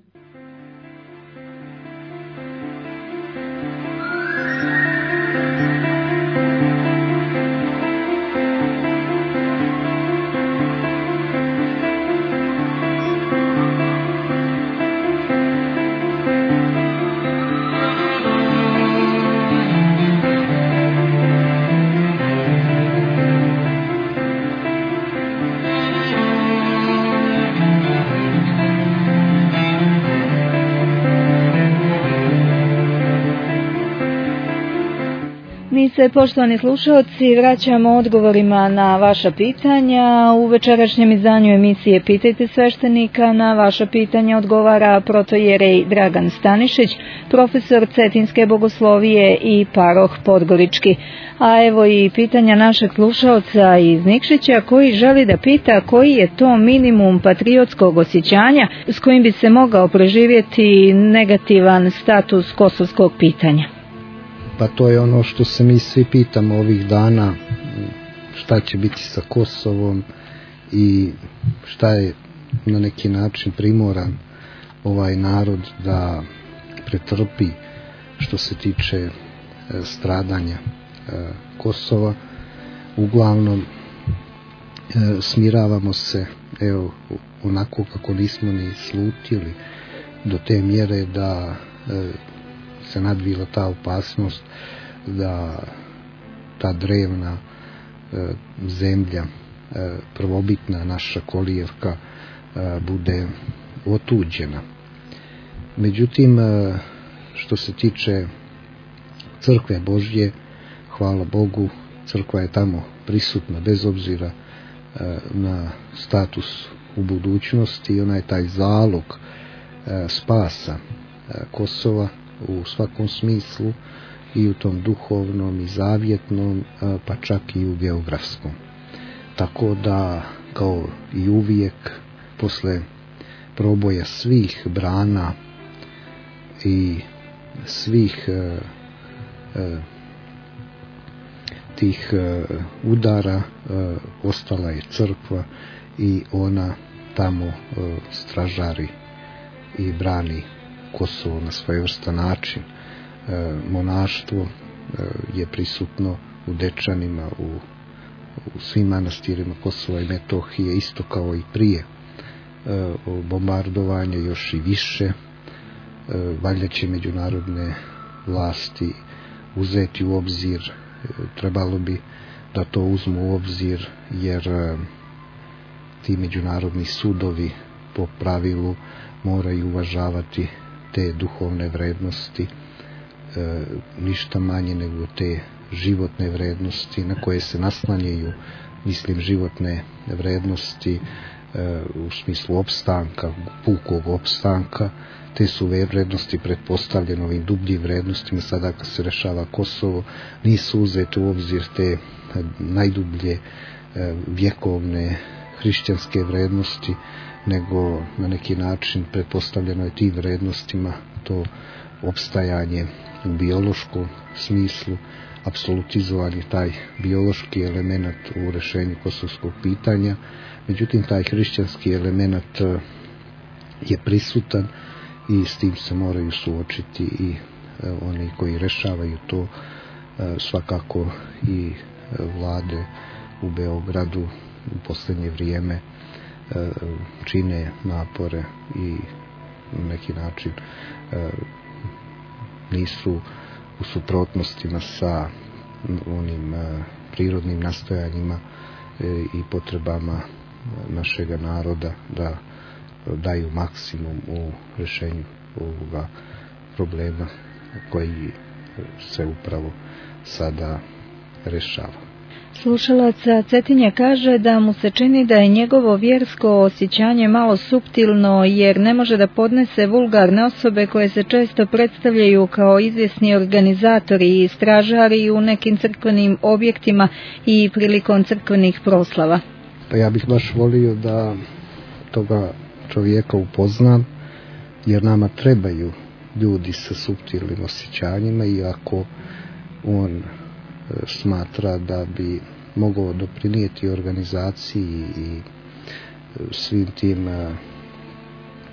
Mi se, poštovani slušalci, vraćamo odgovorima na vaša pitanja. U večerašnjem izdanju emisije Pitajte sveštenika na vaša pitanja odgovara protojerej Dragan Stanišić, profesor Cetinske bogoslovije i paroh Podgorički. A evo i pitanja našeg slušalca iz Nikšića koji želi da pita koji je to minimum patriotskog osjećanja s kojim bi se mogao preživjeti negativan status kosovskog pitanja. Pa to je ono što se mi svi pitamo ovih dana, šta će biti sa Kosovom i šta je na neki način primoran ovaj narod da pretrpi što se tiče stradanja Kosova. Uglavnom smiravamo se, evo, onako kako nismo ni slutili do te mjere da se nadvila ta opasnost da ta drevna e, zemlja, e, prvobitna naša kolijevka e, bude otuđena. Međutim, e, što se tiče crkve Božje, hvala Bogu, crkva je tamo prisutna bez obzira e, na status u budućnosti i ona je taj zalog e, spasa e, Kosova u svakom smislu, i u tom duhovnom i zavjetnom, pa čak i u geografskom. Tako da, kao i uvijek, posle proboja svih brana i svih e, e, tih e, udara, e, ostala je crkva i ona tamo e, stražari i brani Kosovo na svojevrstan način. E, monaštvo e, je prisutno u Dečanima, u, u svim manastirima Kosova i Metohije, isto kao i prije e, bombardovanja, još i više. E, valjda će međunarodne vlasti uzeti u obzir, e, trebalo bi da to uzmu u obzir, jer e, ti međunarodni sudovi po pravilu moraju uvažavati te duhovne vrednosti, e, ništa manje nego te životne vrednosti na koje se naslanjaju, mislim, životne vrednosti e, u smislu opstanka, pukog opstanka. Te su vrednosti pretpostavljene ovim dubljim vrednostima. Sada kad se rešava Kosovo, nisu uzete u obzir te najdublje e, vjekovne hrišćanske vrednosti, nego na neki način pretpostavljeno je tim vrednostima to opstajanje u biološkom smislu, apsolutizovan je taj biološki element u rešenju kosovskog pitanja. Međutim, taj hrišćanski element je prisutan i s tim se moraju suočiti i oni koji rešavaju to, svakako i vlade u Beogradu u posljednje vrijeme čine napore i na neki način nisu u suprotnostima sa onim prirodnim nastojanjima i potrebama našega naroda da daju maksimum u rešenju ovoga problema koji se upravo sada rešava. Slušalac Cetinje kaže da mu se čini da je njegovo vjersko osjećanje malo suptilno, jer ne može da podnese vulgarne osobe koje se često predstavljaju kao izvjesni organizatori i stražari u nekim crkvenim objektima i prilikom crkvenih proslava. Pa ja bih baš volio da toga čovjeka upoznam, jer nama trebaju ljudi sa suptilnim osjećanjima, i ako on smatra da bi mogao doprinijeti organizaciji i svim tim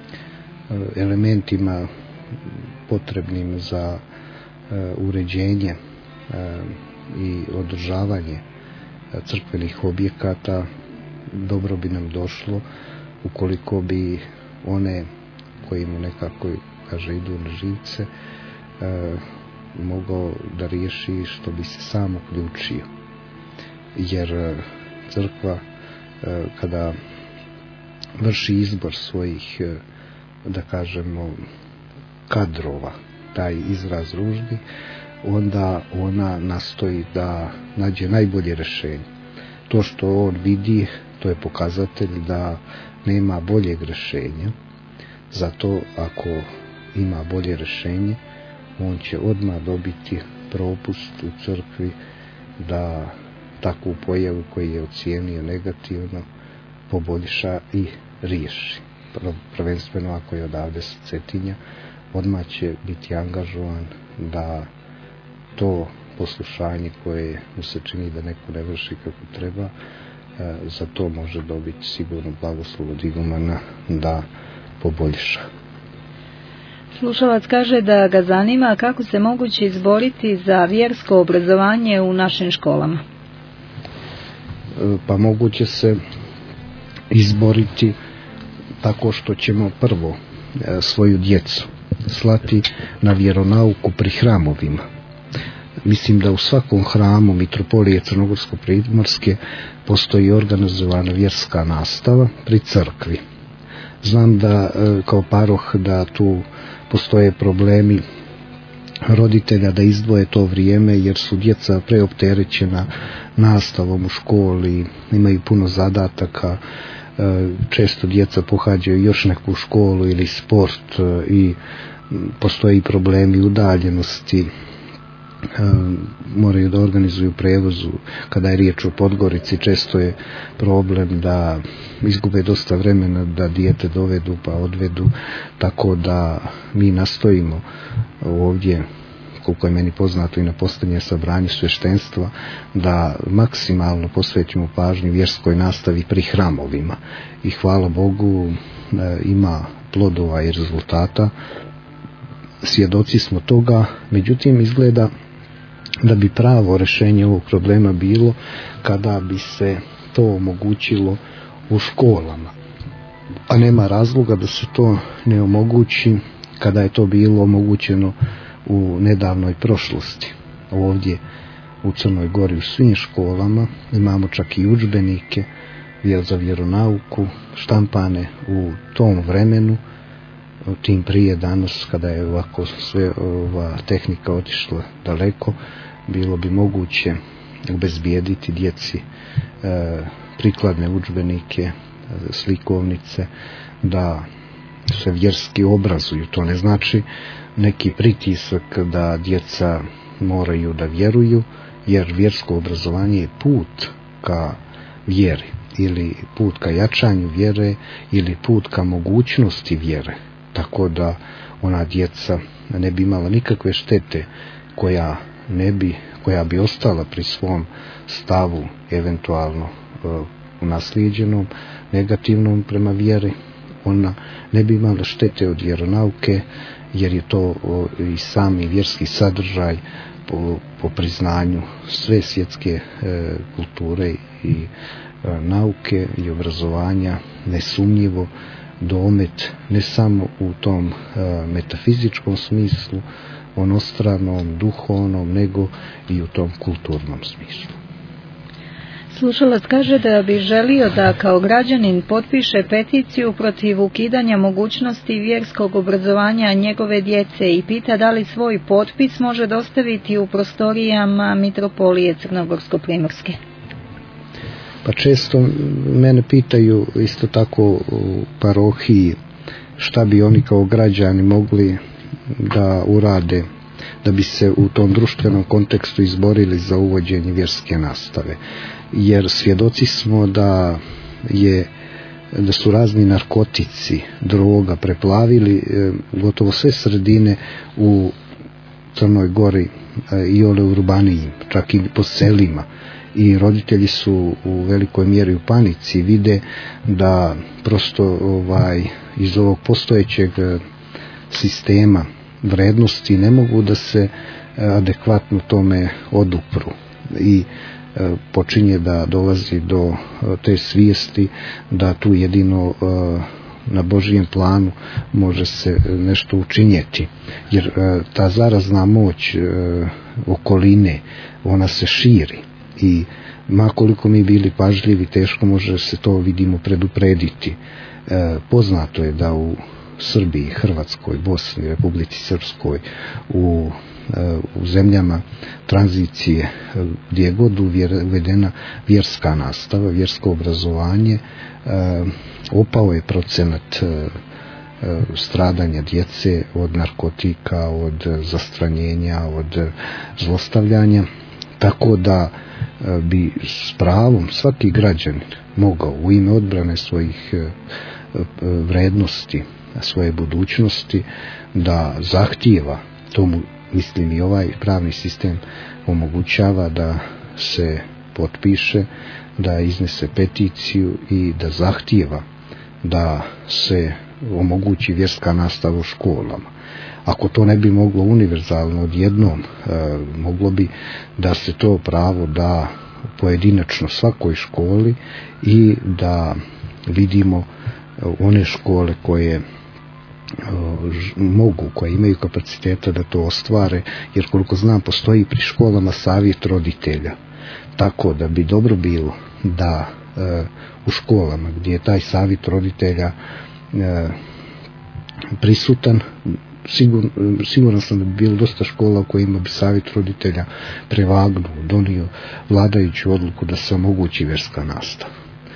elementima potrebnim za uređenje i održavanje crkvenih objekata dobro bi nam došlo ukoliko bi one koji mu nekako, kaže, idu na živce, mogao da riješi što bi se sam uključio. Jer crkva kada vrši izbor svojih, da kažemo, kadrova, taj izraz ružni, onda ona nastoji da nađe najbolje rješenje. To što on vidi, to je pokazatelj da nema boljeg rješenja. Zato ako ima bolje rješenje, on će odmah dobiti propust u crkvi da takvu pojavu koju je ocijenio negativno poboljša i riješi. Prvenstveno ako je odavde sa Cetinja, odmah će biti angažovan da to poslušanje koje mu se čini da neko ne vrši kako treba, za to može dobiti sigurno blagoslov od igumana da poboljša. Slušalac kaže da ga zanima kako se moguće izboriti za vjersko obrazovanje u našim školama. Pa moguće se izboriti tako što ćemo prvo svoju djecu slati na vjeronauku pri hramovima. Mislim da u svakom hramu Mitropolije Crnogorsko-Primorske postoji organizovana vjerska nastava pri crkvi. Znam da kao paroh da tu postoje problemi roditelja da izdvoje to vrijeme jer su djeca preopterećena nastavom u školi, imaju puno zadataka, često djeca pohađaju još neku školu ili sport i postoje i problemi udaljenosti, moraju da organizuju prevozu. Kada je riječ o Podgorici, često je problem da izgube dosta vremena da dijete dovedu pa odvedu, tako da mi nastojimo ovdje, koliko je meni poznato i na posljednje sabranje svještenstva, da maksimalno posvećimo pažnju vjerskoj nastavi pri hramovima i hvala Bogu ima plodova i rezultata, svjedoci smo toga. Međutim, izgleda da bi pravo rješenje ovog problema bilo kada bi se to omogućilo u školama, a nema razloga da se to ne omogući kada je to bilo omogućeno u nedavnoj prošlosti. Ovdje u Crnoj Gori u svim školama imamo čak i udžbenike za vjeronauku štampane u tom vremenu, tim prije danas kada je ovako sve ova tehnika otišla daleko, bilo bi moguće obezbijediti djeci e, prikladne udžbenike, e, slikovnice, da se vjerski obrazuju. To ne znači neki pritisak da djeca moraju da vjeruju, jer vjersko obrazovanje je put ka vjeri ili put ka jačanju vjere ili put ka mogućnosti vjere. Tako da ona djeca ne bi imala nikakve štete koja ne bi, koja bi ostala pri svom stavu eventualno uh, naslijeđenom, negativnom prema vjeri. Ona ne bi imala štete od vjeronauke jer je to uh, i sami vjerski sadržaj po, po priznanju sve svjetske uh, kulture i uh, nauke i obrazovanja nesumnjivo domet ne samo u tom uh, metafizičkom smislu, onostranom, duhovnom, nego i u tom kulturnom smislu. Slušalac kaže da bi želio da kao građanin potpiše peticiju protiv ukidanja mogućnosti vjerskog obrazovanja njegove djece i pita da li svoj potpis može dostaviti u prostorijama Mitropolije Crnogorsko-Primorske. Pa često mene pitaju isto tako u parohiji šta bi oni kao građani mogli da urade da bi se u tom društvenom kontekstu izborili za uvođenje vjerske nastave. Jer svjedoci smo da je da su razni narkotici, droga preplavili e, gotovo sve sredine u Crnoj Gori e, i ole urbaniji, čak i po selima. i roditelji su u velikoj mjeri u panici, vide da prosto ovaj, iz ovog postojećeg sistema vrednosti ne mogu da se adekvatno tome odupru i počinje da dolazi do te svijesti da tu jedino na Božijem planu može se nešto učinjeti, jer ta zarazna moć okoline, ona se širi i makoliko mi bili pažljivi, teško može se to, vidimo, preduprediti. Poznato je da u Srbiji, Hrvatskoj, Bosni, Republici Srpskoj, u u zemljama tranzicije gdje je god uvedena vjerska nastava, vjersko obrazovanje, opao je procenat stradanja djece od narkotika, od zastranjenja, od zlostavljanja, tako da bi s pravom svaki građanin mogao u ime odbrane svojih vrednosti, svoje budućnosti, da zahtijeva tomu. Mislim, i ovaj pravni sistem omogućava da se potpiše, da iznese peticiju i da zahtijeva da se omogući vjerska nastava u školama. Ako to ne bi moglo univerzalno odjednom, e, moglo bi da se to pravo da pojedinačno svakoj školi i da vidimo one škole koje mogu, koje imaju kapaciteta da to ostvare, jer koliko znam postoji pri školama savjet roditelja, tako da bi dobro bilo da e, u školama gdje je taj savjet roditelja e, prisutan, sigur, siguran sam da bi bilo dosta škola u kojima bi savjet roditelja prevagnuo, donio vladajuću odluku da se omogući vjerska nastava.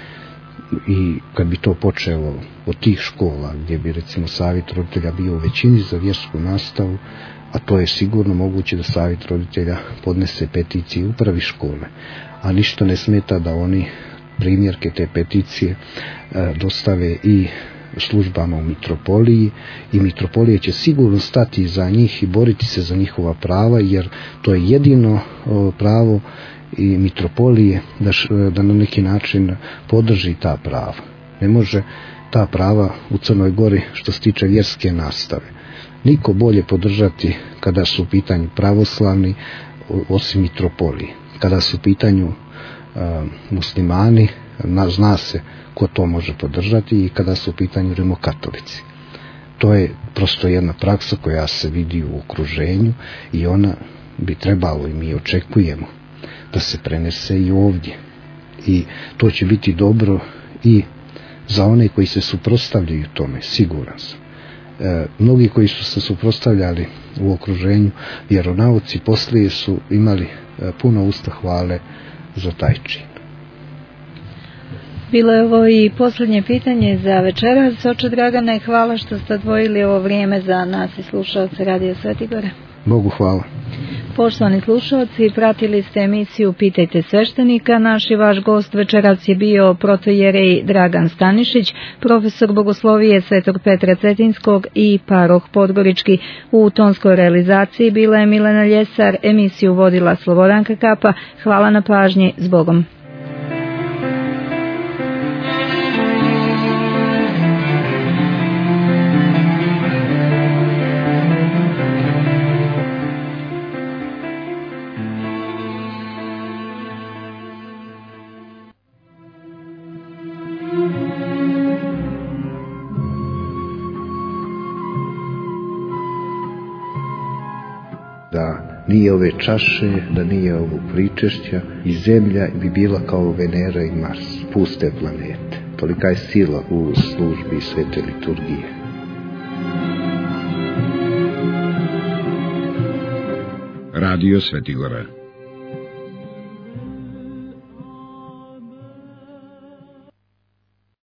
I kad bi to počelo od tih škola gdje bi recimo savjet roditelja bio u većini za vjersku nastavu, a to je sigurno moguće da savjet roditelja podnese peticiju upravi škole, a ništa ne smeta da oni primjerke te peticije e, dostave i službama u mitropoliji i mitropolije će sigurno stati za njih i boriti se za njihova prava, jer to je jedino o, pravo i mitropolije da, š, da na neki način podrži ta prava. Ne može ta prava u Crnoj Gori što se tiče vjerske nastave niko bolje podržati kada su u pitanju pravoslavni osim mitropolije. Kada su u pitanju uh, muslimani, na, zna se ko to može podržati, i kada su u pitanju rimokatolici. To je prosto jedna praksa koja se vidi u okruženju i ona bi trebalo, i mi očekujemo, da se prenese i ovdje. I to će biti dobro i za one koji se suprotstavljaju tome, siguran sam. E, mnogi koji su se suprotstavljali u okruženju vjeronauci poslije su imali e, puno usta hvale za taj čin. Bilo je ovo i posljednje pitanje za večeras. Oče Dragane, hvala što ste odvojili ovo vrijeme za nas i slušalce Radio Svetigora. Bogu hvala. Poštovani slušalci, pratili ste emisiju Pitajte sveštenika. Naš i vaš gost večeras je bio protojerej Dragan Stanišić, profesor bogoslovije Svetog Petra Cetinskog i paroh Podgorički. U tonskoj realizaciji bila je Milena Ljesar, emisiju vodila Slobodanka Kapa. Hvala na pažnji, s Bogom. Da nije ove čaše, da nije ovog pričešća, i zemlja bi bila kao Venera i Mars, puste planete. Tolika je sila u službi svete liturgije. Radio Svetigora.